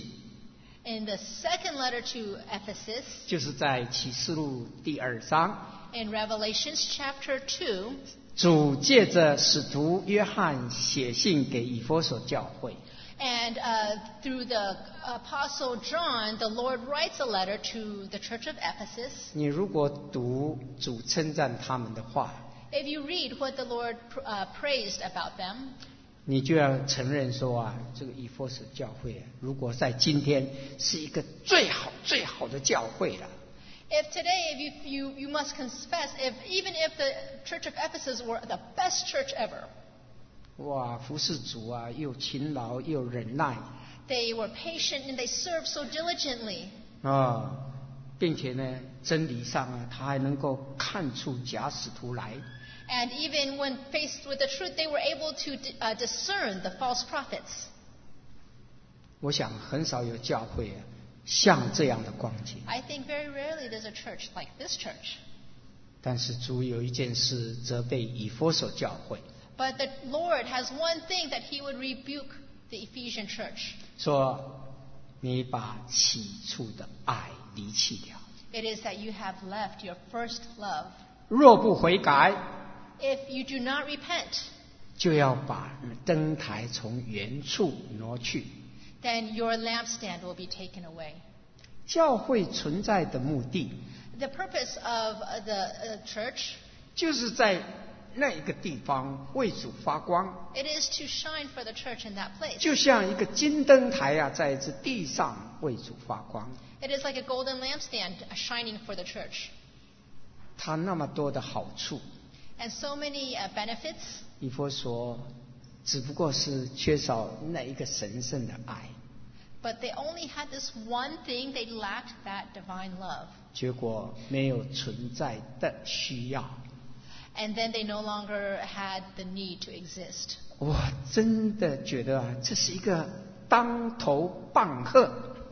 in the second letter to Ephesus, 就是在启示录第2章， in Revelations chapter 2, 主借着使徒约翰写信给以弗所教会。 and through the apostle John, the Lord writes a letter to the church of Ephesus. 你如果读主称赞他们的话， If you read what the Lord praised about them, 你就要承认说啊，这个以弗所教会啊，如果在今天是一个最好的教会了。 if today, if you must confess, even if the church of Ephesus were the best church ever, 哇，服侍主啊，又勤劳又忍耐 they were patient and they served so diligently, 啊，并且呢，真理上啊，他还能够看出假使徒来。 and even when faced with the truth, they were able to discern the false prophets. 我想很少有教会啊，像这样的光景。 I think very rarely there's a church like this church. 但是主有一件事责备以弗所教会， But the Lord has one thing that he would rebuke the Ephesian church. 说你把起初的爱离弃了， It is that you have left your first love. 若不悔改， If you do not repent, 就要把灯台从原处挪去。 then your lampstand will be taken away. 教会存在的目的， The purpose of the church, 就是在那一个地方为主发光， it is to shine for the church in that place. 就像一个金灯台啊，在这地上为主发光。 It is like a golden lampstand shining for the church. 它那么多的好处， And so many benefits, 以弗所只不过是缺少那一个神圣的爱， but they only had this one thing, they lacked that divine love. 结果没有存在的需要。 And then they no longer had the need to exist. 我真的觉得啊，这是一个当头棒喝。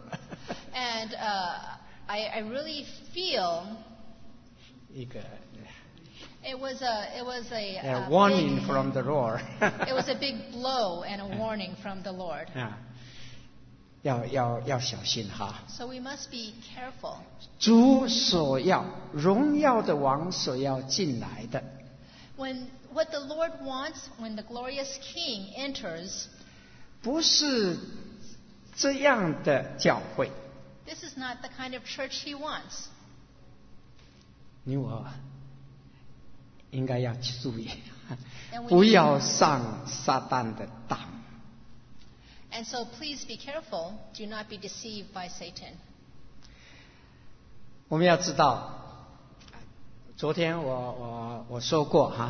And I really feel 一个 it was a warning big, from the Lord it was a big blow and a warning from the Lord. 啊， 要小心哈。 So we must be careful. 主所要荣耀的王所要进来的， What the Lord wants when the glorious King enters, 不是这样的教会。 this is not the kind of church he wants. 你我应该要注意， And we 不要上撒旦的当。 And so please be careful. Do not be deceived by Satan. 我们要知道，昨天我说过哈，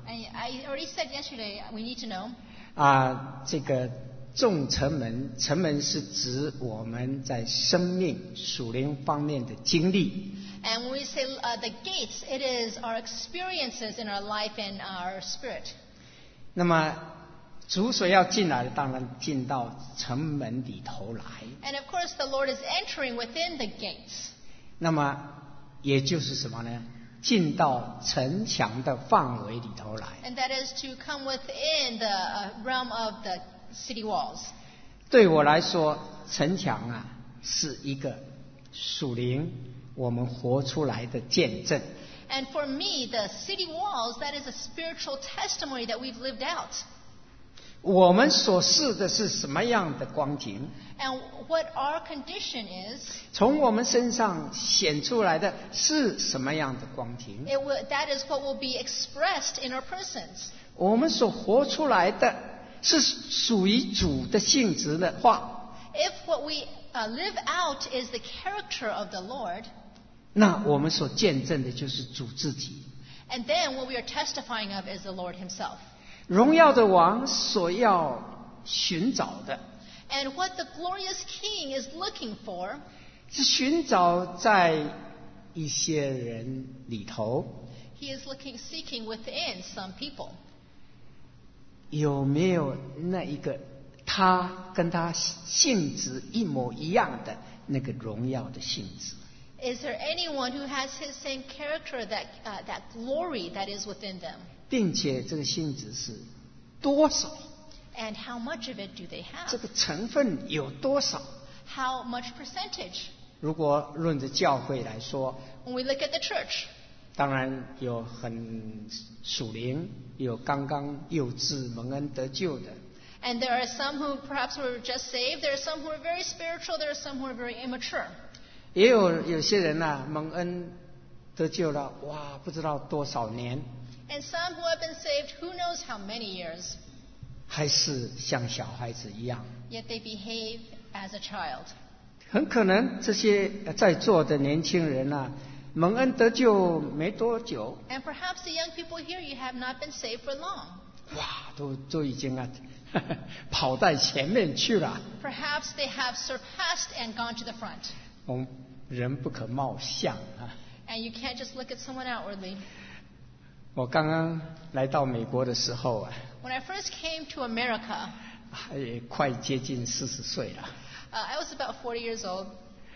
I already said yesterday, we need to know. 这个众城门，城门是指我们在生命属灵方面的经历。 And when we say the gates, it is our experiences in our life and our spirit. 那么主所要进来的，当然进到城门里头来。 And of course, the Lord is entering within the gates. 那么也就是什么呢？进到城墙的范围里头来。 And that is to come within the realm of the city walls. 对我来说，城墙是一个属灵我们活出来的见证。 And for me, the city walls, that is a spiritual testimony that we've lived out. 我们所示的是什么样的光景？ And what our condition is, 从我们身上显出来的是什么样的光景？ that is what will be expressed in our persons. 我们所活出来的是属于主的性质的话， If what we live out is the character of the Lord, 那我们所见证的就是主自己。 and then what we are testifying of is the Lord himself. 荣耀的王所要寻找的， And what the glorious King is looking for 是寻找在一些人里头 he is seeking within some people. 有没有那一个他跟他性质一模一样的那个荣耀的性质？ Is there anyone who has his same character, that glory that is within them? 并且这个性质是多少？ And how much of it do they 这 have? 个成分有多少？ How much percentage? 如果论着教会来说， When we look at the church, 当然有很属灵，有刚刚幼稚蒙恩得救的， and there are some who perhaps were just saved, there are some who are very spiritual, there are some who are very immature. 也有些人蒙恩得救了，哇，不知道多少年， And some who have been saved, who knows how many years, 还是像小孩子一样。 yet they behave as a child. 很可能这些在座的年轻人蒙恩得救没多久， And perhaps the young people here, you have not been saved for long. 哇，都已经跑在前面去了。 Perhaps they have surpassed and gone to the front. 我们人不可貌相 And you can't just look at someone outwardly. 我刚刚来到美国的时候 When I first came to America, 也快接近40岁了。 I was about 40 years old.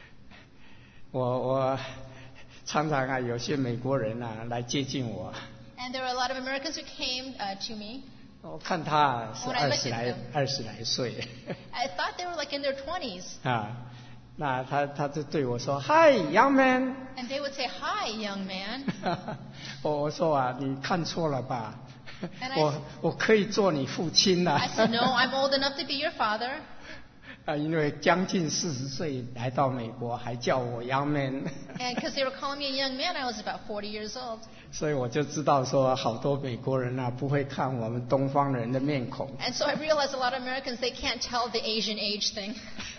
我常常有些美国人来接近我， And there were a lot of Americans who came to me. 我看他是 When I looked at 20来岁 I thought they were like in their 20s. 那他就对我说 Hi young man。 And they would say, "Hi, young man." 我说你看错了吧 And 我可以做你父亲 I said, "No, I'm old enough to be your father." 因为将近40岁来到美国还叫我 young man。 And because they were calling me a young man, I was about 40 years old. 所以我就知道说好多美国人不会看我们东方人的面孔。 And so I realized a lot of Americans, they can't tell the Asian age thing.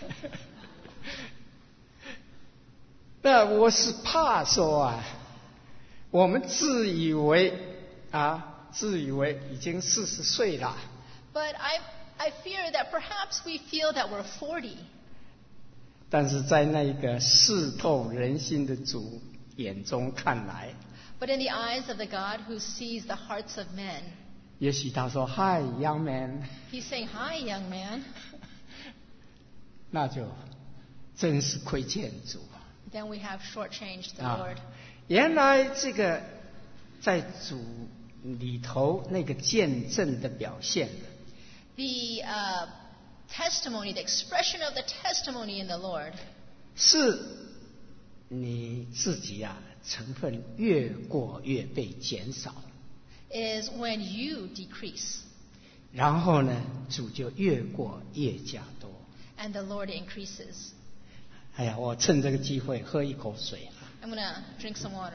那我是怕说我们自以为已经40岁了， But I fear that perhaps we feel that we're 40. 但是在那个视透人心的主眼中看来， But in the eyes of the God who sees the hearts of men, 也许他说 Hi young man， he's saying, "Hi, young man." 那就真是亏欠主。 Then we have shortchanged the Lord. 原来这个在主里头那个见证的表现， testimony, the expression of the testimony in the Lord, 是你自己啊成分越过越被减少， is when you decrease 然后呢，主就越过越加多。 and the Lord increases. 哎呀，我趁这个机会喝一口水啊。 I'm going to drink some water.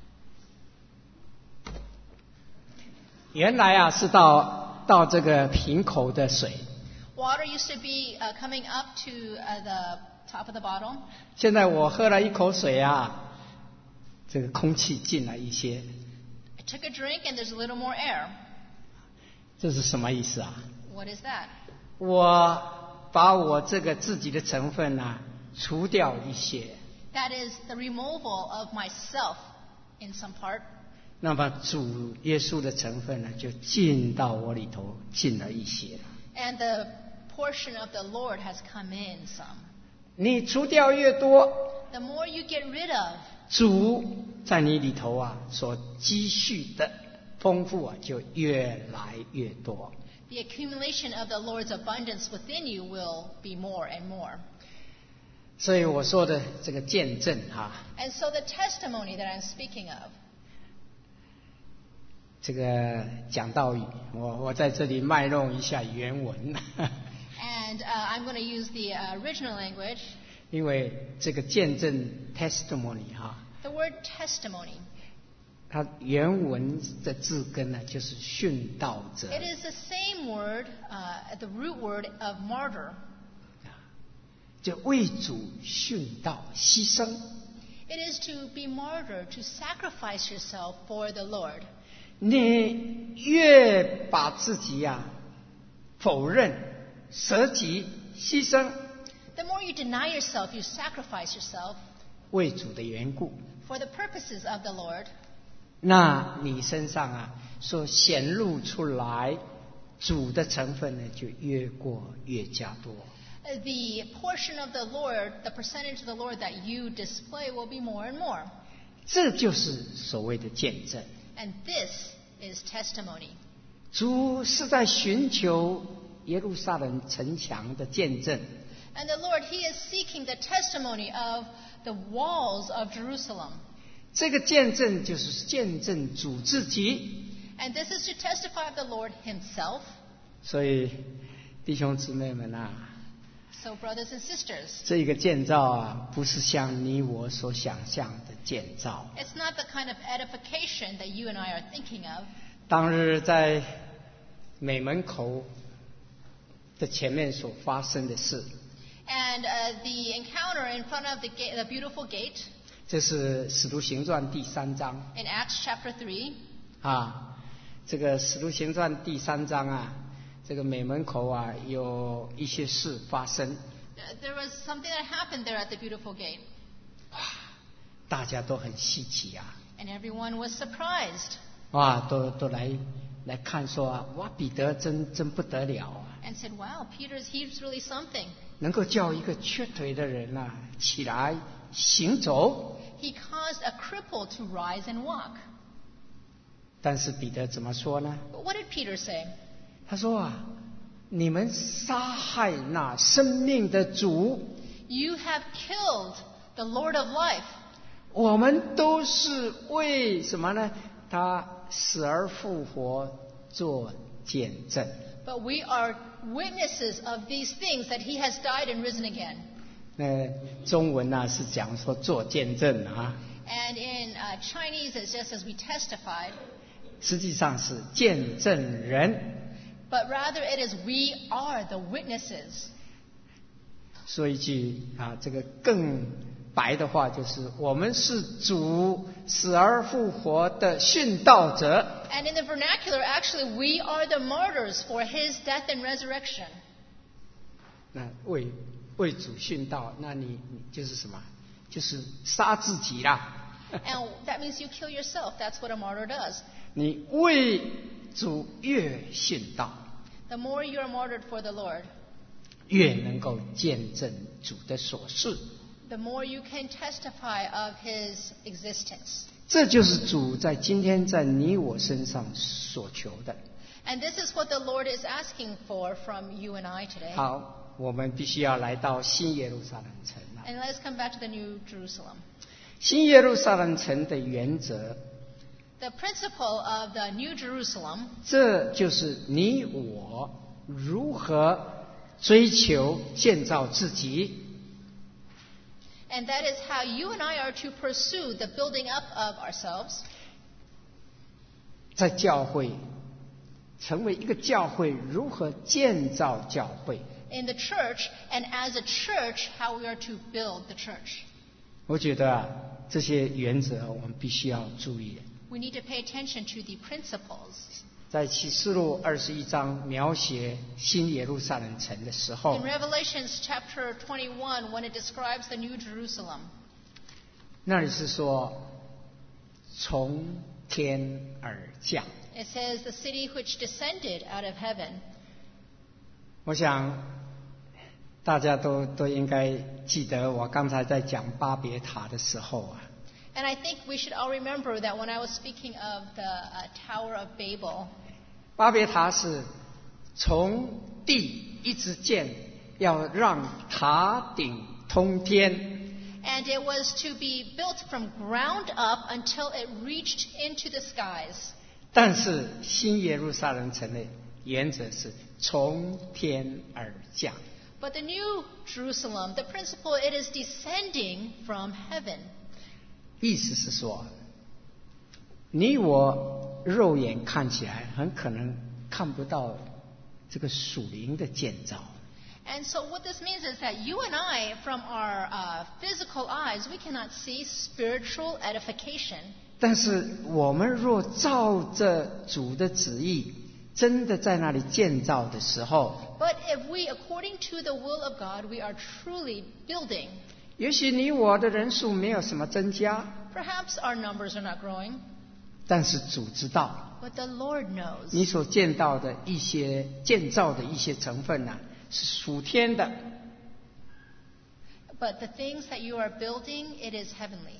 原来啊是到这个瓶口的水， Water used to be coming up to the top of the bottle. 现在我喝了一口水啊，这个空气进来一些， I took a drink and there's a little more air. 这是什么意思啊？ What is that? 我把我这个自己的成分啊除掉一些， That is the removal of myself in some part. 那么主耶稣的成分呢就进到我里头进了一些。 And the portion of the Lord has come in some. 你除掉越多， The more you get rid of, 主在你里头啊所积蓄的丰富啊就越来越多。 the accumulation of the Lord's abundance within you will be more and more. 所以我说的这个见证啊， And so the testimony that I'm speaking of, 这个讲道语，我在这里卖弄一下原文， and I'm going to use the original language. 因为这个见证 testimony 哈， The word testimony, 它原文的字根呢就是殉道者， it is the same word, the root word of martyr. 就为主殉道牺牲。 It is to be martyr, to sacrifice yourself for the Lord. 你越把自己否认、舍己、牺牲， The more you deny yourself, you sacrifice yourself 为主的缘故， for the purposes of the Lord, 那你身上所显露出来主的成分呢，就越过越加多。 the portion of the Lord, the percentage of the Lord that you display will be more and more. 这就是所谓的见证。 And this is testimony. 主是在寻求耶路撒冷城墙的见证， And the Lord, He is seeking the testimony of the walls of Jerusalem. 这个见证就是见证主自己。 And this is to testify of the Lord Himself. 所以弟兄姊妹们 So, brothers and sisters, 这个建造不是像你我所想象的建造。 it's not the kind of edification that you and I are thinking of. 当日在美门口的前面所发生的事， And the encounter in front of the beautiful gate 这是使徒行传第3章 in Acts chapter 3. 这个使徒行传第3章这个美门口有一些事发生， There was something that happened there at the beautiful gate. 大家都很稀奇 And everyone was surprised 都来看说哇，彼得真不得了 and said, wow, he's really something. 能够叫一个瘸腿的人起来行走。 He caused a cripple to rise and walk. 但是彼得怎么说呢？ But what did Peter say? 他说你们杀害那生命的主， You have killed the Lord of life. 我们都是为什么呢？他死而复活做见证。 But we are witnesses of these things, that He has died and risen again. 中文是讲说做见证 And in Chinese, it's just as we testified. 实际上是见证人。 But rather it is we are the witnesses. 说一句这个更白的话，就是我们是主死而复活的殉道者。 And in the vernacular, actually, we are the martyrs for His death and resurrection. 那为主殉道，那你就是什么？就是杀自己啦。 And that means you kill yourself. That's what a martyr does. 你为主越殉道， The more you are martyred for the Lord, 越能够见证主的所事。 the more you can testify of His existence. 这就是主在今天在你我身上所求的。 And this is what the Lord is asking for from you and I today. 好，我们必须要来到新耶路撒冷城了。 And let's come back to the New Jerusalem. 新耶路撒冷城的原则， The principle of the New Jerusalem, 这就是你我如何追求建造自己， and that is how you and I are to pursue the building up of ourselves 在教会成为一个教会，如何建造教会。 in the church, and as a church, how we are to build the church. 我觉得啊，这些原则我们必须要注意。 We need to pay attention to the principles. 在启示录21章描写新耶路撒冷城的时候 In， Revelations chapter 21, when it describes the New Jerusalem, 那里是说从天而降。 it says, the city which descended out of heaven. 我想大家都应该记得，我刚才在讲巴别塔的时候啊， And I think we should all remember that when I was speaking of the Tower of Babel, 巴别塔是从地一直建，要让塔顶通天。 and it was to be built from ground up until it reached into the skies. 但是新耶路撒冷城的原则是从天而降。 But the New Jerusalem, the principle, it is descending from heaven. 意思是说，你我肉眼看起来很可能看不到这个属灵的建造， And so what this means is that you and I, from our physical eyes, we cannot see spiritual edification. 但是我们若照着主的旨意，真的在那里建造的时候， But if we, according to the will of God, we are truly building, 也许你我的人数没有什么增加， perhaps our numbers are not growing, 但是主知道， but the Lord knows. 你所建造的一些成分呢、是属天的。 But the things that you are building, it is heavenly.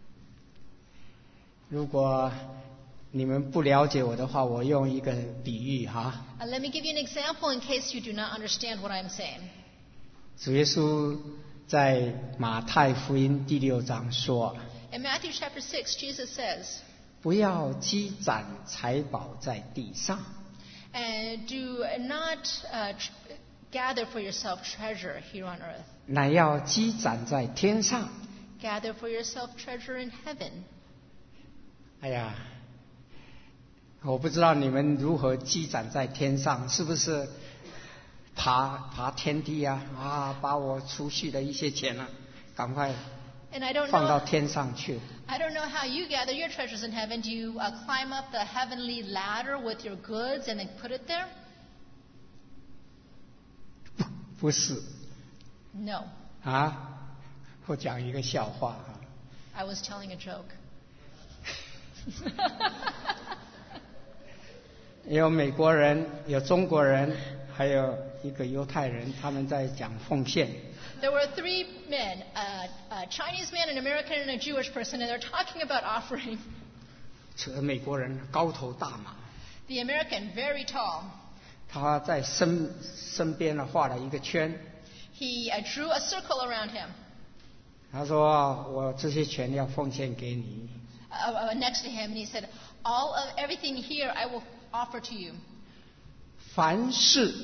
如果你们不了解我的话，我用一个比喻哈。 Let me give you an example in case you do not understand what I'm saying. 主耶稣在马太福音第6章说， In Matthew chapter 6, Jesus says, 不要积攒财宝在地上， and do not gather for yourself treasure here on earth. 乃要积攒在天上。 Gather for yourself treasure in heaven. 哎呀，我不知道你们如何积攒在天上，是不是爬天梯啊？把我储蓄的一些钱赶快 And I don't 放到 know. 天上去。 I don't know how you gather your treasures in heaven. Do you climb up the heavenly ladder with your goods and then put it there? 不是 No. 啊，我讲一个笑话啊。 I was telling a joke. 有美国人，有中国人，还有一个犹太人，他们在讲奉献。 There were three men, a Chinese man, an American, and a Jewish person, and they're talking about offering. 这个美国人高头大马， The American, very tall, 他在身边画了一个圈， he drew a circle around him. 他说：“我这些钱要奉献给你。 Next to him, and he said, everything here I will offer to you. 凡事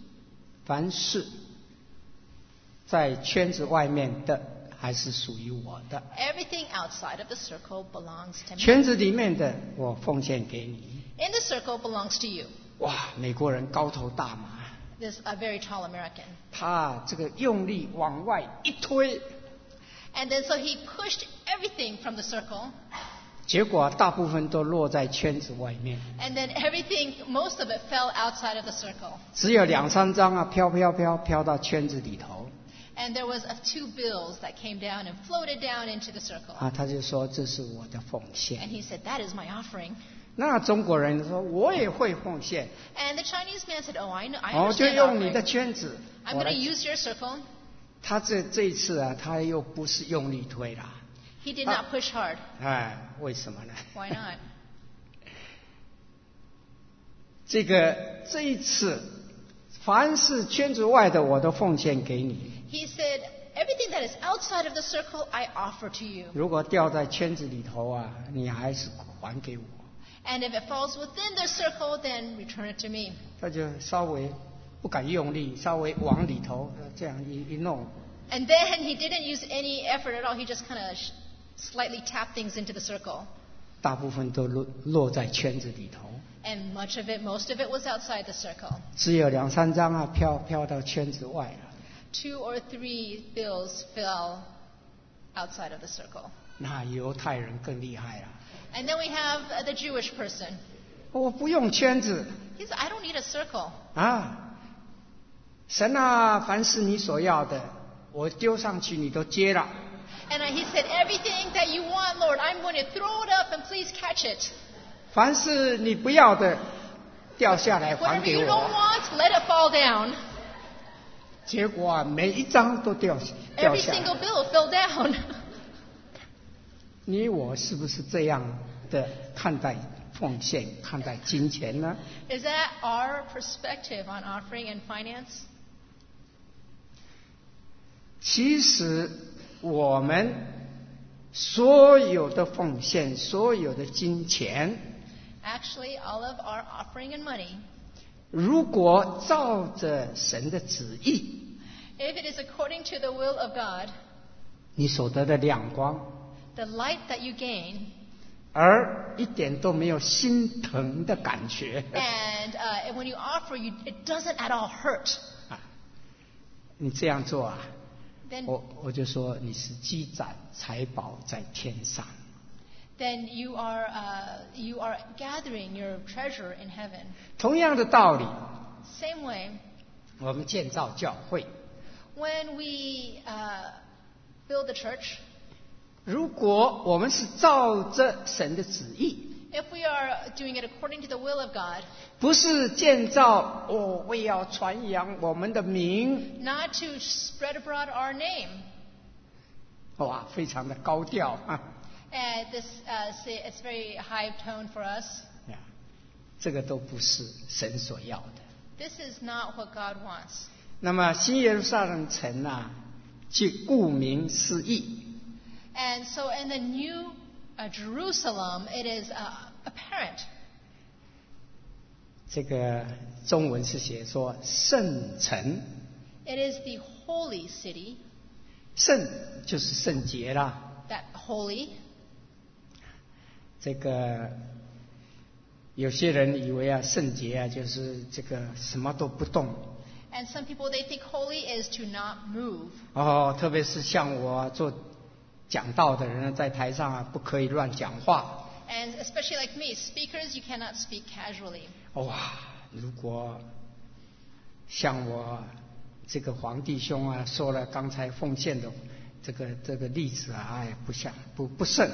在圈子外面的，还是属于我的； Everything outside of the circle belongs to me. 圈子里面的，我奉献给你。” In the circle belongs to you. 哇，美国人高头大马， This a very tall American. 他这个用力往外一推， And then so he pushed everything from the circle, 结果大部分都落在圈子外面， and then most of it fell outside of the circle. 只有2-3张飘到圈子里头。 And there was 2 bills that came down and floated down into the circle. 他就说这是我的奉 And 献。 he said, that is my offering. 那中国人说我也会奉献， And the Chinese man said, I know, I 就 understand 用你的 offering. 圈子。 I'm going to use your circle. 他这一次他又不是用力推啦， He did not push hard. 为什么呢？ Why not? 这一次，凡是圈子外的，我都奉献给你。 He said, everything that is outside of the circle, I offer to you. 如果掉在圈子里头啊，你还是还给我。 And if it falls within the circle, then return it to me. 他就稍微不敢用力，稍微往里头这样一弄。 And then he didn't use any effort at all. He just kind of slightly tapped things into the circle. 大部分都落在圈子里头。 And most of it was outside the circle. 只有2-3张啊，飘到圈子外了。 2 or 3 bills fell outside of the circle. 那犹太人更厉害了。 And then we have the Jewish person. 我不用圈子 He said, I don't need a circle. 啊，神啊，凡是你所要的，我丢上去，你都接了。 And he said, everything that you want, Lord, I'm going to throw it up and please catch it. 凡是你不要的，掉下来还 Whatever 给 you don't 我。 want, let it fall down. 结果啊，每一张都掉 Every 下 single 来。 bill fell down. 你我是不是这样的看待奉献、看待金钱呢？ Is that our perspective on offering and finance? 其实我们所有的奉献、所有的金钱， Actually, all of our offering and money, 如果照着神的旨意， if it is according to the will of God, 你所得的亮光， the light that you gain, 而一点都没有心疼的感觉。 and when you offer, it doesn't at all hurt, 你这样做啊， then 我就说你是积攒财宝在天上。 you are gathering your treasure in heaven. 同样的道理， Same way, 我们建造教会， when we build the church, 如果我们是照着神的旨意， if we are doing it according to the will of God, 不是建造为要传扬我们的名， not to spread abroad our name, 哇，非常的高调啊！ and it's very high tone for us. 这个都不是神所要的。 This is not what God wants. 那么新耶路撒冷城啊，就顾名思义， And so in the new Jerusalem, it is apparent. 这个中文是写说圣城， It is the holy city, 圣就是圣洁啦。 that holy. 这个有些人以为啊，圣洁啊，就是这个什么都不动。 And some people, they think holy is to not move. 特别是像我做讲道的人，在台上啊，不可以乱讲话。 And especially like me, speakers, you cannot speak casually. 哇，如果像我这个黄弟兄啊，说了刚才奉献的这个例子啊，不慎。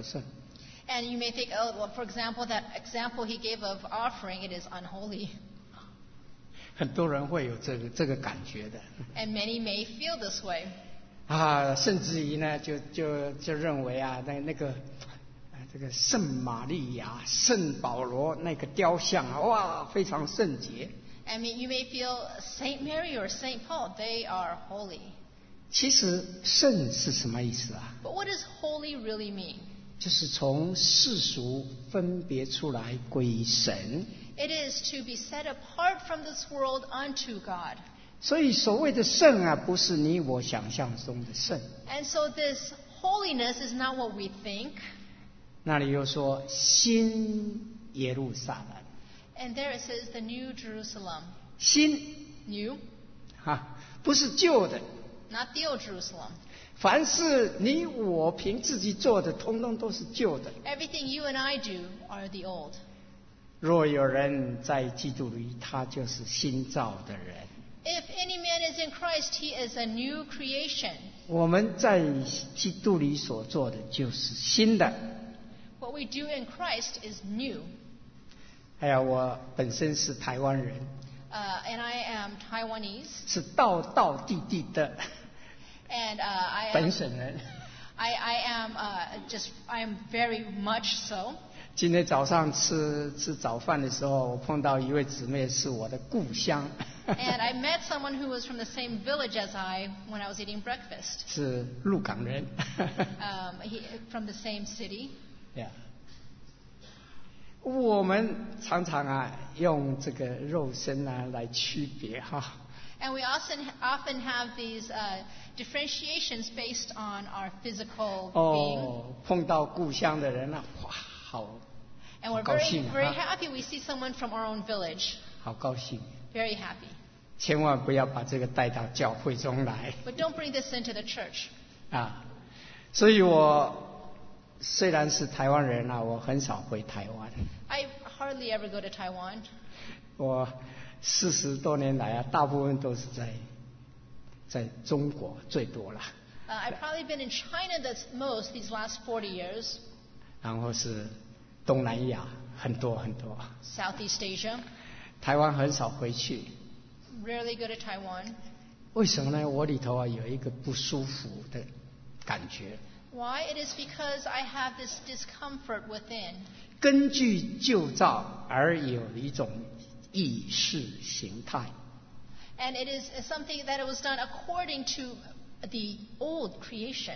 And you may think, oh, well, for example, that example he gave of offering, it is unholy. 很多人会有这个感觉的 And many may feel this way. 甚至于呢，就认为啊，这个圣玛利亚、圣保罗那个雕像啊，哇，非常圣洁。 I mean, you may feel Saint Mary or Saint Paul, they are holy. 其实圣是什么意思啊？ But what does holy really mean? 就是从世俗分别出来归神。 It is to be set apart from this world unto God. 所以所谓的圣啊，不是你我想象中的圣。 And so this holiness is not what we think. 那里又说新耶路撒冷， And there it says the new Jerusalem. 新 New, 不是旧的。 not the old Jerusalem. 凡是你我凭自己做的，通通都是旧的。 Everything you and I do are the old. 若有人在基督里，他就是新造的人。 If any man is in Christ, he is a new creation. 我们在基督里所做的就是新的。 What we do in Christ is new. 我本身是台湾人， And I am Taiwanese. 是道地的 And I 本省人。 am I am very much so. 今天早上吃早饭的时候，我碰到一位姊妹，是我的故乡。 And I met someone who was from the same village as I when I was eating breakfast. 是鹿港人。 From the same city. Yeah. 我们常常用这个肉身来区别哈。 And we often have these differentiations based on our physical being. 碰到故乡的人哇，好 And we're 高兴 very happy we see someone from our own village. 好高兴。 Very happy. 千万不要把这个带到教会中来。 But don't bring this into the church. 所以我虽然是台湾人我很少回台湾。 I hardly ever go to Taiwan. 我40多年来大部分都是在中国最多了。 I've probably been in China the most these last 40 years. 然后是东南亚很多很多。 Southeast Asia. 台湾很少回去。 Rarely go to Taiwan. 为什么呢？我里头有一个不舒服的感觉。 Why? It is because I have this discomfort within. 根据旧造而有一种意识形态。 And it is something that it was done according to the old creation.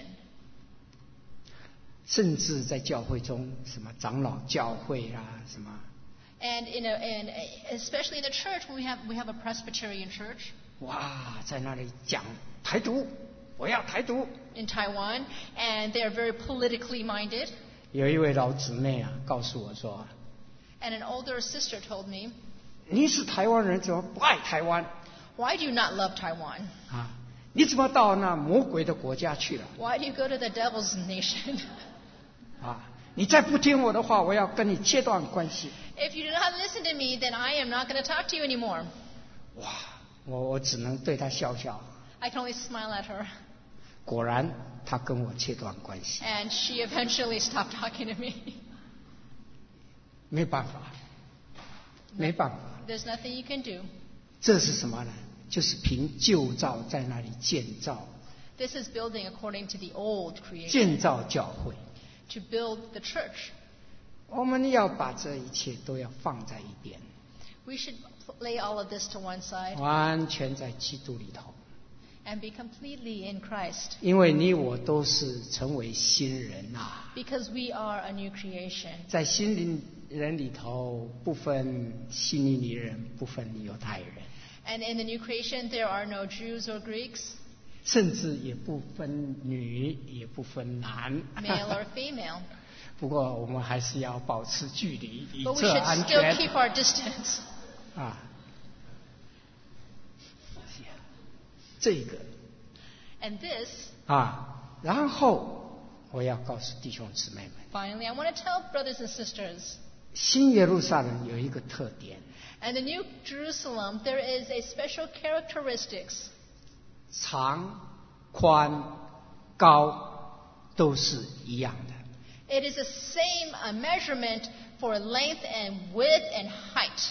甚至在教会中，什么长老教会什么。 And especially in the church, when we have a Presbyterian church. 哇，在那里讲台独，我要台独。 In Taiwan, and they are very politically minded. 有一位老姊妹告诉我说。 And an older sister told me. 你是台湾人，怎么不爱台湾 ？Why do you not love Taiwan? 你怎么到那魔鬼的国家去了 ？Why do you go to the devil's nation? 你再不听我的话，我要跟你切断关系。 If you do not listen to me, then I am not going to talk to you anymore. 哇，我只能对她笑笑。 I can only smile at her. 果然，她跟我切断关系。 And she eventually stopped talking to me. 没办法，没办法。 There's nothing you can do. 这是什么呢？就是凭旧造在那里建造。 This is building according to the old creation. 建造教会。 To build the church. 我们要把这一切都要放在一边。 We should lay all of this to one side. 完全在基督里头。 And be completely in Christ. 因为你我都是成为新人 Because we are a new creation. 在新人里头，不分希利尼人，不分犹太人。 And in the new creation, there are no Jews or Greeks. 甚至也不分女，也不分男。 Male or female. 不过我们还是要保持距离，以 But we 策 should 安 still 全。 keep our distance. 这个。 And this. 然后我要告诉弟兄姊妹们。 Finally, I want to tell brothers and sisters. 新耶路撒冷有一个特点。 And the New Jerusalem, there is a special characteristics. 长、宽、高都是一样的。 It is the same measurement for length and width and height.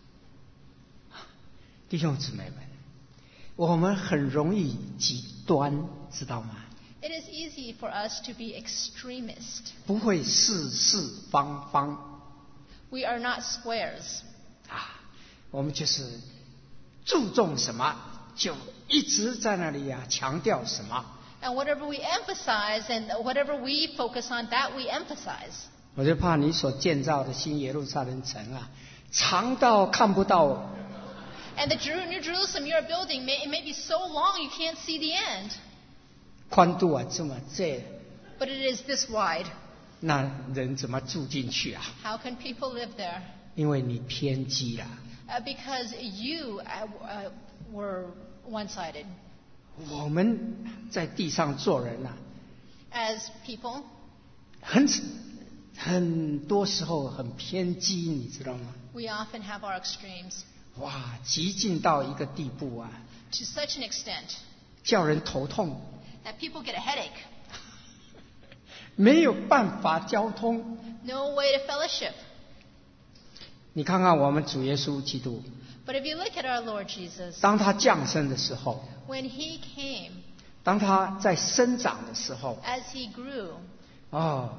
弟兄姊妹们，我们很容易极端，知道吗？ It is easy for us to be extremist. 不会四四方方。 We are not squares. 我们就是注重什么，就一直在那里强调什么。 And whatever we emphasize and whatever we focus on, that we emphasize. 我就怕你所建造的新耶路撒冷城长到看不到。 And the New Jerusalem you're building, it may be so long you can't see the end. 宽度这么这。 But it is this wide. 那人怎么住进去 How can people live there? 因为你偏激了。 Because you were one-sided. 我们在地上做人 As people. 很多时候很偏激，你知道吗？ We often have our extremes. 哇，激进到一个地步 To such an extent. 叫人头痛。 That people get a headache. 没有办法交通。 No way to fellowship. 你看看我们主耶稣基督。 But if you look at our Lord Jesus. 当他降生的时候。 When he came. 当他在生长的时候。 As he grew.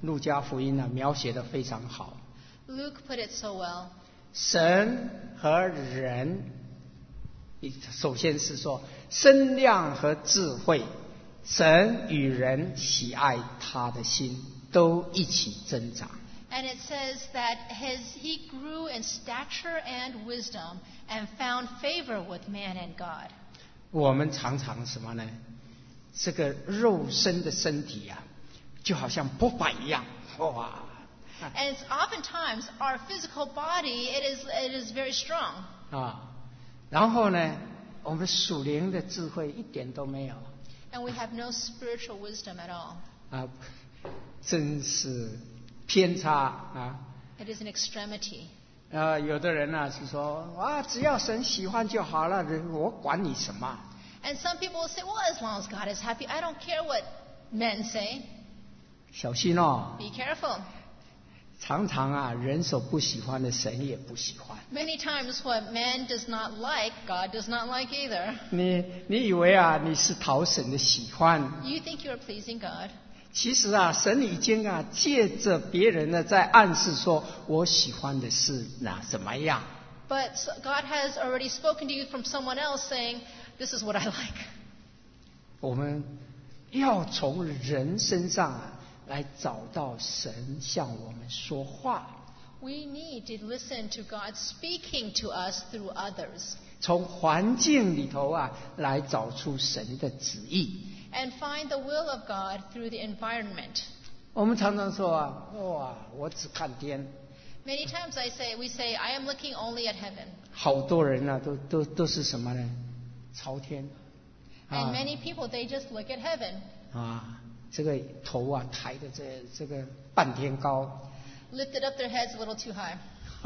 路加福音呢描写得非常好。 Luke put it so well. 神和人，首先是说身量和智慧，神与人喜爱他的心都一起增长。 And it says that he grew in stature and wisdom and found favor with man and God. 我们常常什么呢？这个肉身的身体啊，就好像波板一样，哇！ And it's oftentimes our physical body, it is very strong. 啊，然后呢，我们属灵的智慧一点都没有。 And we have no spiritual wisdom at all. 啊，真是偏差啊！ It is an extremity. 有的人呢是说啊，只要神喜欢就好了，我管你什么？ And some people will say, well, as long as God is happy, I don't care what men say. 小心哦！ Be careful. 常常啊，人所不喜欢的，神也不喜欢。 Many times what man does not like, God does not like either. 你以为啊，你是讨神的喜欢？ You think you're pleasing God. 其实啊，神已经啊，借着别人呢，在暗示说，我喜欢的是怎么样？ But God has already spoken to you from someone else saying, this is what I like. 我们要从人身上啊，来找到神向我们说话。 We need to listen to God speaking to us through others. 从环境里头啊，来找出神的旨意。 And find the will of God through the environment. 我们常常说啊，哇，我只看天。 Many times we say, I am looking only at heaven. 好多人啊，都是什么呢？朝天。 And many people, they just look at heaven. 这个头啊抬的这个半天高。 Lifted up their heads a little too high.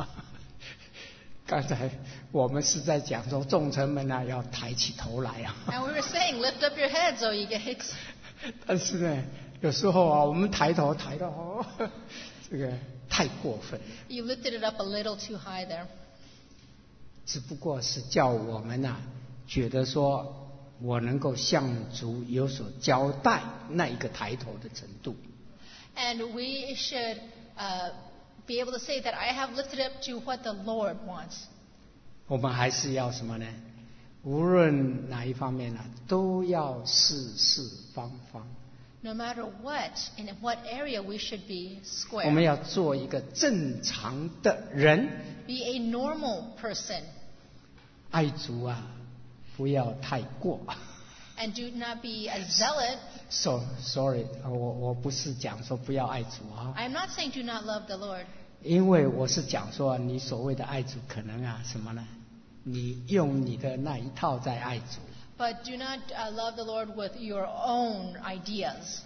刚才我们是在讲说，众臣们啊要抬起头来啊。 And we were saying, lift up your heads, O ye gates. 但是呢，有时候啊，我们抬头抬到这个太过分。 You lifted it up a little too high there. 只不过是叫我们啊，觉得说我能够向主有所交代那一个抬头的程度。 And we should be able to say that I have lifted up to what the Lord wants. 我们还是要什么呢？无论哪一方面啊，都要事事方方。 No matter what, in what area we should be 我 square. 们要做一个正常的人， Be a normal person. 爱主啊，不要太过。 And do not be a zealot. Sorry， 我不是讲说不要爱主啊， I'm not saying do not love the Lord. 因为我是讲说你所谓的爱主，可能啊什么呢？你用你的那一套在爱主。 But do not love the Lord with your own ideas.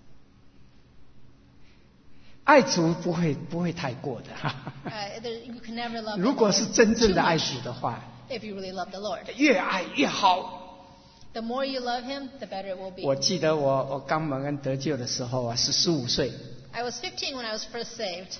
爱主不会太过的。 You can never love the 如果是 Lord 真正 too 的爱 much 主的话， if you really love the Lord. 越爱越好。 The more you love Him, the better it will be. 我记得我刚蒙恩得救的时候啊，是15岁， I was 15 when I was first saved.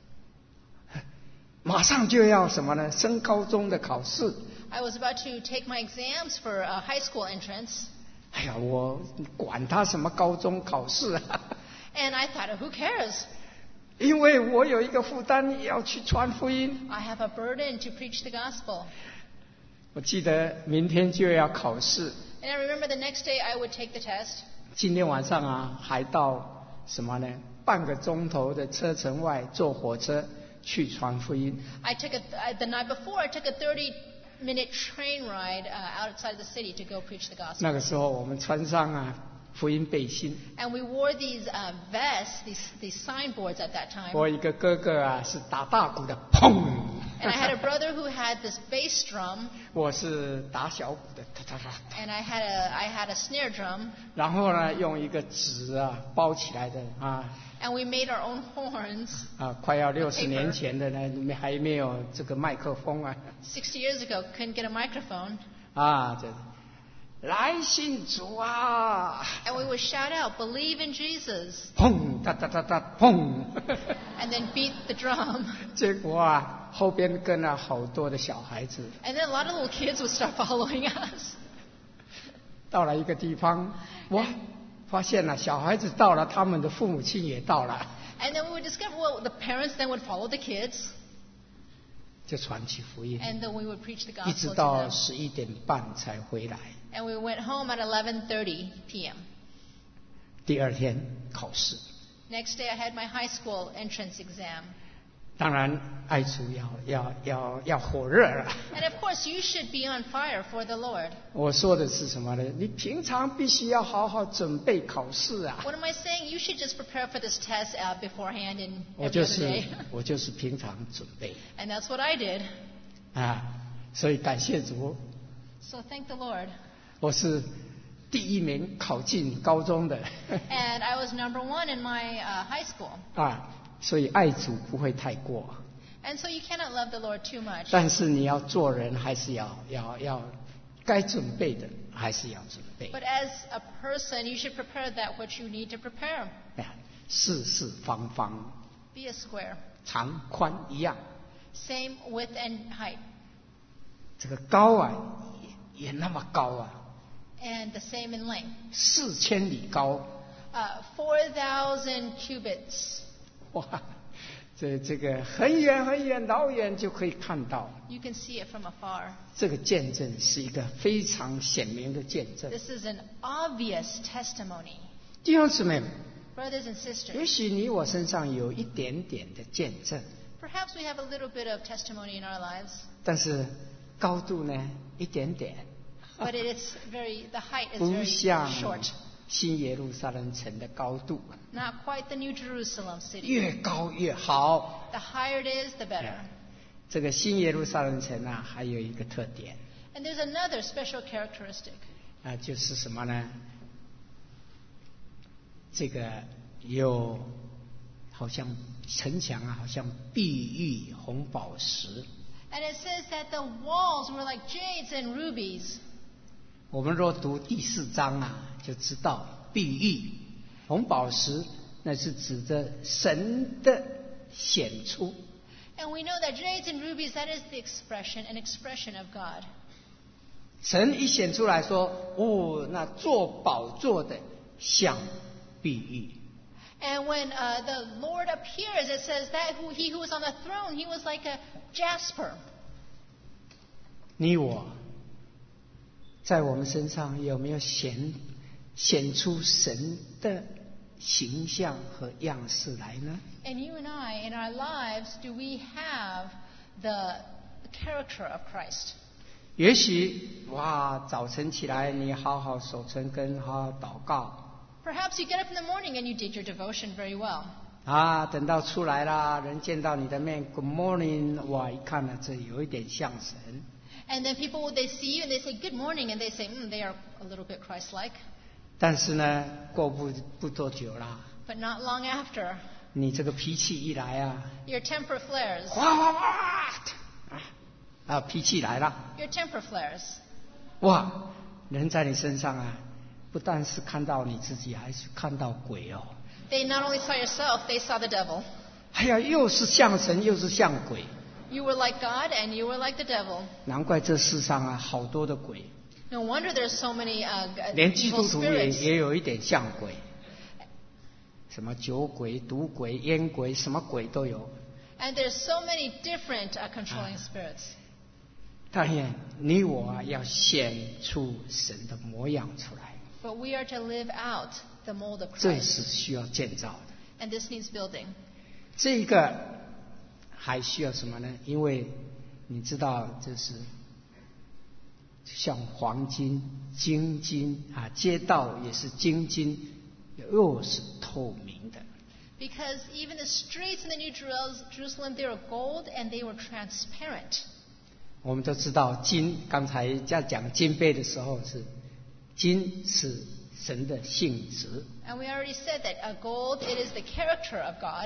马上就要什么呢？升高中的考试。 I was about to take my exams for high school entrance. 哎呀，我管他什么高中考试啊！ And I thought, who cares? 因为我有一个负担要去传福音。 I have a burden to preach the gospel. 我记得明天就要考试， And I remember the next day I would take the test. 今天晚上啊，还到什么呢？半个钟头的车程外坐火车去传福音。 I took the night before, I took a 30-minute train ride outside the city to go preach the gospel. 那个时候我们穿上啊福音背心。 And we wore these vests, these signboards at that time. 我一个哥哥啊是打大鼓的，砰！ And I had a brother who had this bass drum, 我是打小鼓的，哒哒哒。 and I had a snare drum, 然后呢，用一个纸啊包起来的啊。 and we made our own horns. 快要60年前的呢，你们还没有这个麦克风啊。 60 years ago, couldn't get a microphone. 这来信主啊！ And we would shout out, believe in Jesus, 砰哒哒哒哒砰！ and then beat the drum. 结果啊，后边跟了好多的小孩子。 And then a lot of little kids would start following us. 到了一个地方，哇，发现了小孩子到了，他们的父母亲也到了。 And then we would discover, well, the parents then would follow the kids, 就传起福音， and then we would preach the 一直 gospel to 到 them. 11:30才回来。 And we went home at 11:30 p.m. 第二天考试， Next day, I had my high school entrance exam. 当然爱主要火热了。 And of course, you should be on fire for the Lord. 我说的是什么呢？你平常必须要好好准备考试啊。 What am I saying? You should just prepare for this test beforehand and 我 every 就 other 是 day. 我就是平常准备 And that's what I did. 啊，所以感谢主， So thank the Lord. 我是第一名考进高中的 And I was number 1 in my high school. 啊，所以爱主不会太过， And so you cannot love the Lord too much. 但是你要做人还是要该准备的还是要准备。 But as a person, you should prepare that which you need to prepare. 哎，四四方方， Be a square. 长宽一样， Same width and height. 这个高啊也那么高啊 And the same in length. ，4000里高， 4,000 cubits. 哇，这个很远很远老远就可以看到。 You can see it from afar. 这个见证是一个非常显明的见证。 This is an obvious testimony. 弟兄姊妹们， Brothers and 也 sisters, 许你我身上有一点点的见证， perhaps we have a little bit of testimony in our lives, 但是高度呢一点点， but the height is 不 very 像 short. 新耶路撒冷城的高度， Not quite the New Jerusalem city. 越高越好。 The higher it is, the better. 这个新耶路撒冷城啊，还有一个特点 And there's another special characteristic. 啊，就是什么呢？这个有好像城墙啊，好像碧玉红宝石。 And it says that the walls were like jades and rubies. 我们若读第4章啊，就知道碧玉、红宝石，那是指着神的显出。 And we know that jades and rubies, that is an expression of God. 神一显出来说，哦，那做宝座的像碧玉。 And when the Lord appears, it says that he who was on the throne, he was like a jasper. 你我在我们身上有没有显出神的形象和样式来呢？ And you and I, in our lives, do we have the character of Christ? 也许哇，早晨起来你好好守晨更，好好祷告 Perhaps you get up in the morning and you did your devotion very well. 啊，等到出来啦，人见到你的面 ，Good morning， 哇，一看呢，这有一点像神。 And then people, they see you and they say, good morning, and they say, they are a little bit Christ-like. 但是呢，过不多久啦， But not long after, 你这个脾气一来啊， your temper flares. 哗哗哗，脾气来了， Your temper flares. 哇，人在你身上啊，不但是看到你自己，还是看到鬼哦。 They not only saw yourself, they saw the devil. 哎呀，又是像神，又是像鬼， You were like God and you were like the devil. 难怪这世上啊，好多的鬼， No wonder there's so many 连基 evil 督徒也 spirits. 有一点像鬼，什么酒鬼、毒鬼、烟鬼，什么鬼都有。 And there's so many different controlling spirits. 但愿你我啊，要显出神的模样出来， But we are to live out the mold of 这 Christ. 是需要建造的。 And this needs building. 这个还需要什么呢？因为你知道，这是像黄金、金金啊，街道也是金金，又是透明的。 Because even the streets in the New Jerusalem, they were gold and they were transparent. 我们都知道金，刚才在讲金杯的时候是金是神的性质。 And we already said that gold, it is the character of God.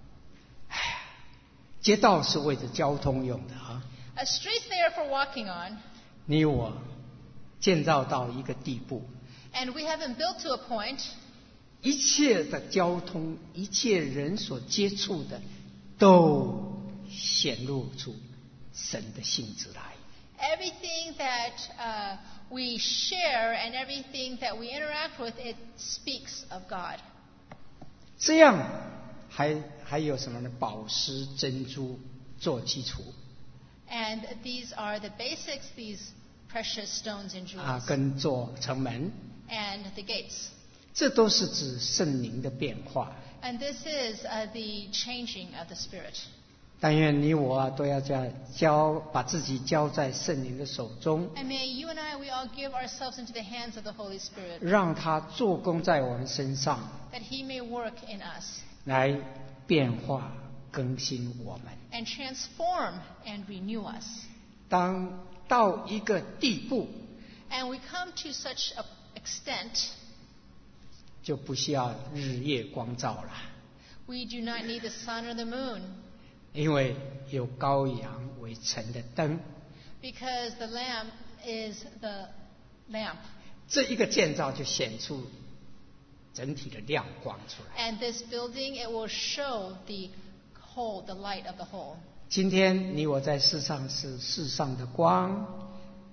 街道是为着交通用的啊， Streets, they are for walking on. 你我建造到一个地步， And we have been built to a point 一切的交通，一切人所接触的，都显露出神的性质来。 everything that we share and everything that we interact with, it speaks of God. 这样还有什么呢？宝石、珍珠做基础 And these are the basics, these precious stones and jewels. 跟做城门， And the gates. 这都是指圣灵的变化。 And this is the changing of the Spirit. 但愿你我都要把自己交在圣灵的手中， And may you and I, we all give ourselves into the hands of the Holy Spirit, 让他做工在我们身上， that He may work in us 来变化更新我们。 and transform and renew us. 当到一个地步， And we come to such an extent, 就不需要日夜光照了， we do not need the sun or the moon, 因为有羔羊为城的灯。 because the Lamb is the lamp. 这一个建造就显出整体的亮光出来。 And this building, it will show the whole, the light of the whole. 今天你我在世上是世上的光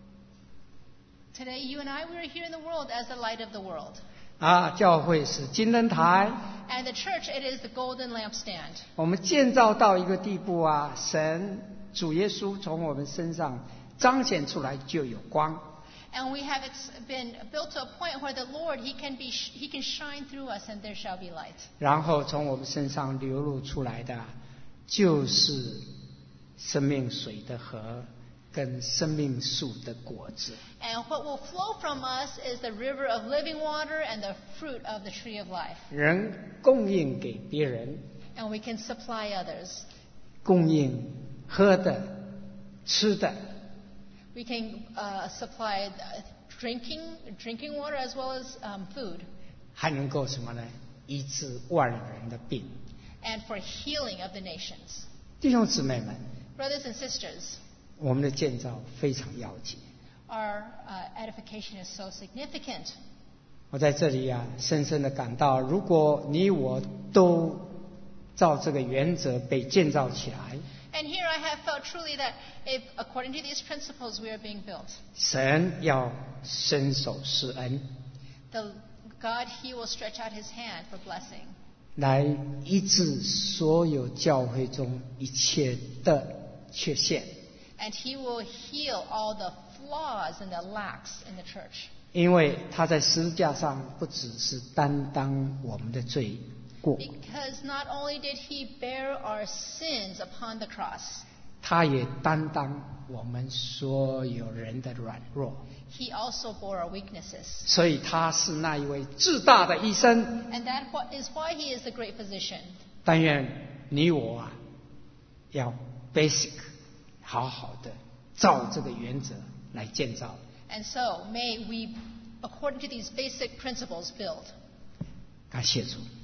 Today, you and I, we are here in the world as the light of the world. 教会是金灯台。 And the church, it is the golden lampstand. 我们建造到一个地步神主耶稣从我们身上彰显出来就有光。 And we have been built to a point where the Lord, He can shine through us and there shall be light. 然后从我们身上流露出来的就是生命水的河跟生命树的果子。 And what will flow from us is the river of living water and the fruit of the tree of life. 人供应给别人， And we can supply others. 供应喝的、吃的， We can supply drinking water as well as food. 还能够什么呢？医治万人的病。 And for healing of the nations. 弟兄姊妹们， Brothers and sisters, 我们的建造非常要紧。 our edification is so significant. 我在这里深深的感到，如果你我都照这个原则被建造起来， And here I have felt truly that if, according to these principles, we are being built, 神要伸手施恩， God, He will stretch out His hand for blessing. 来医治所有教会中一切的缺陷。 And He will heal all the flaws and the lacks in the church. 因为他在十字架上不只是担当我们的罪过， Because not only did He bear our sins upon the cross, 他也担当我们所有人的软弱， He also bore our weaknesses. 所以他是那一位至大的医生。 And that is why He is the great physician. 但愿你我要 basic 好好的照这个原则来建造。 And so may we, according to these basic principles, build. 感谢主。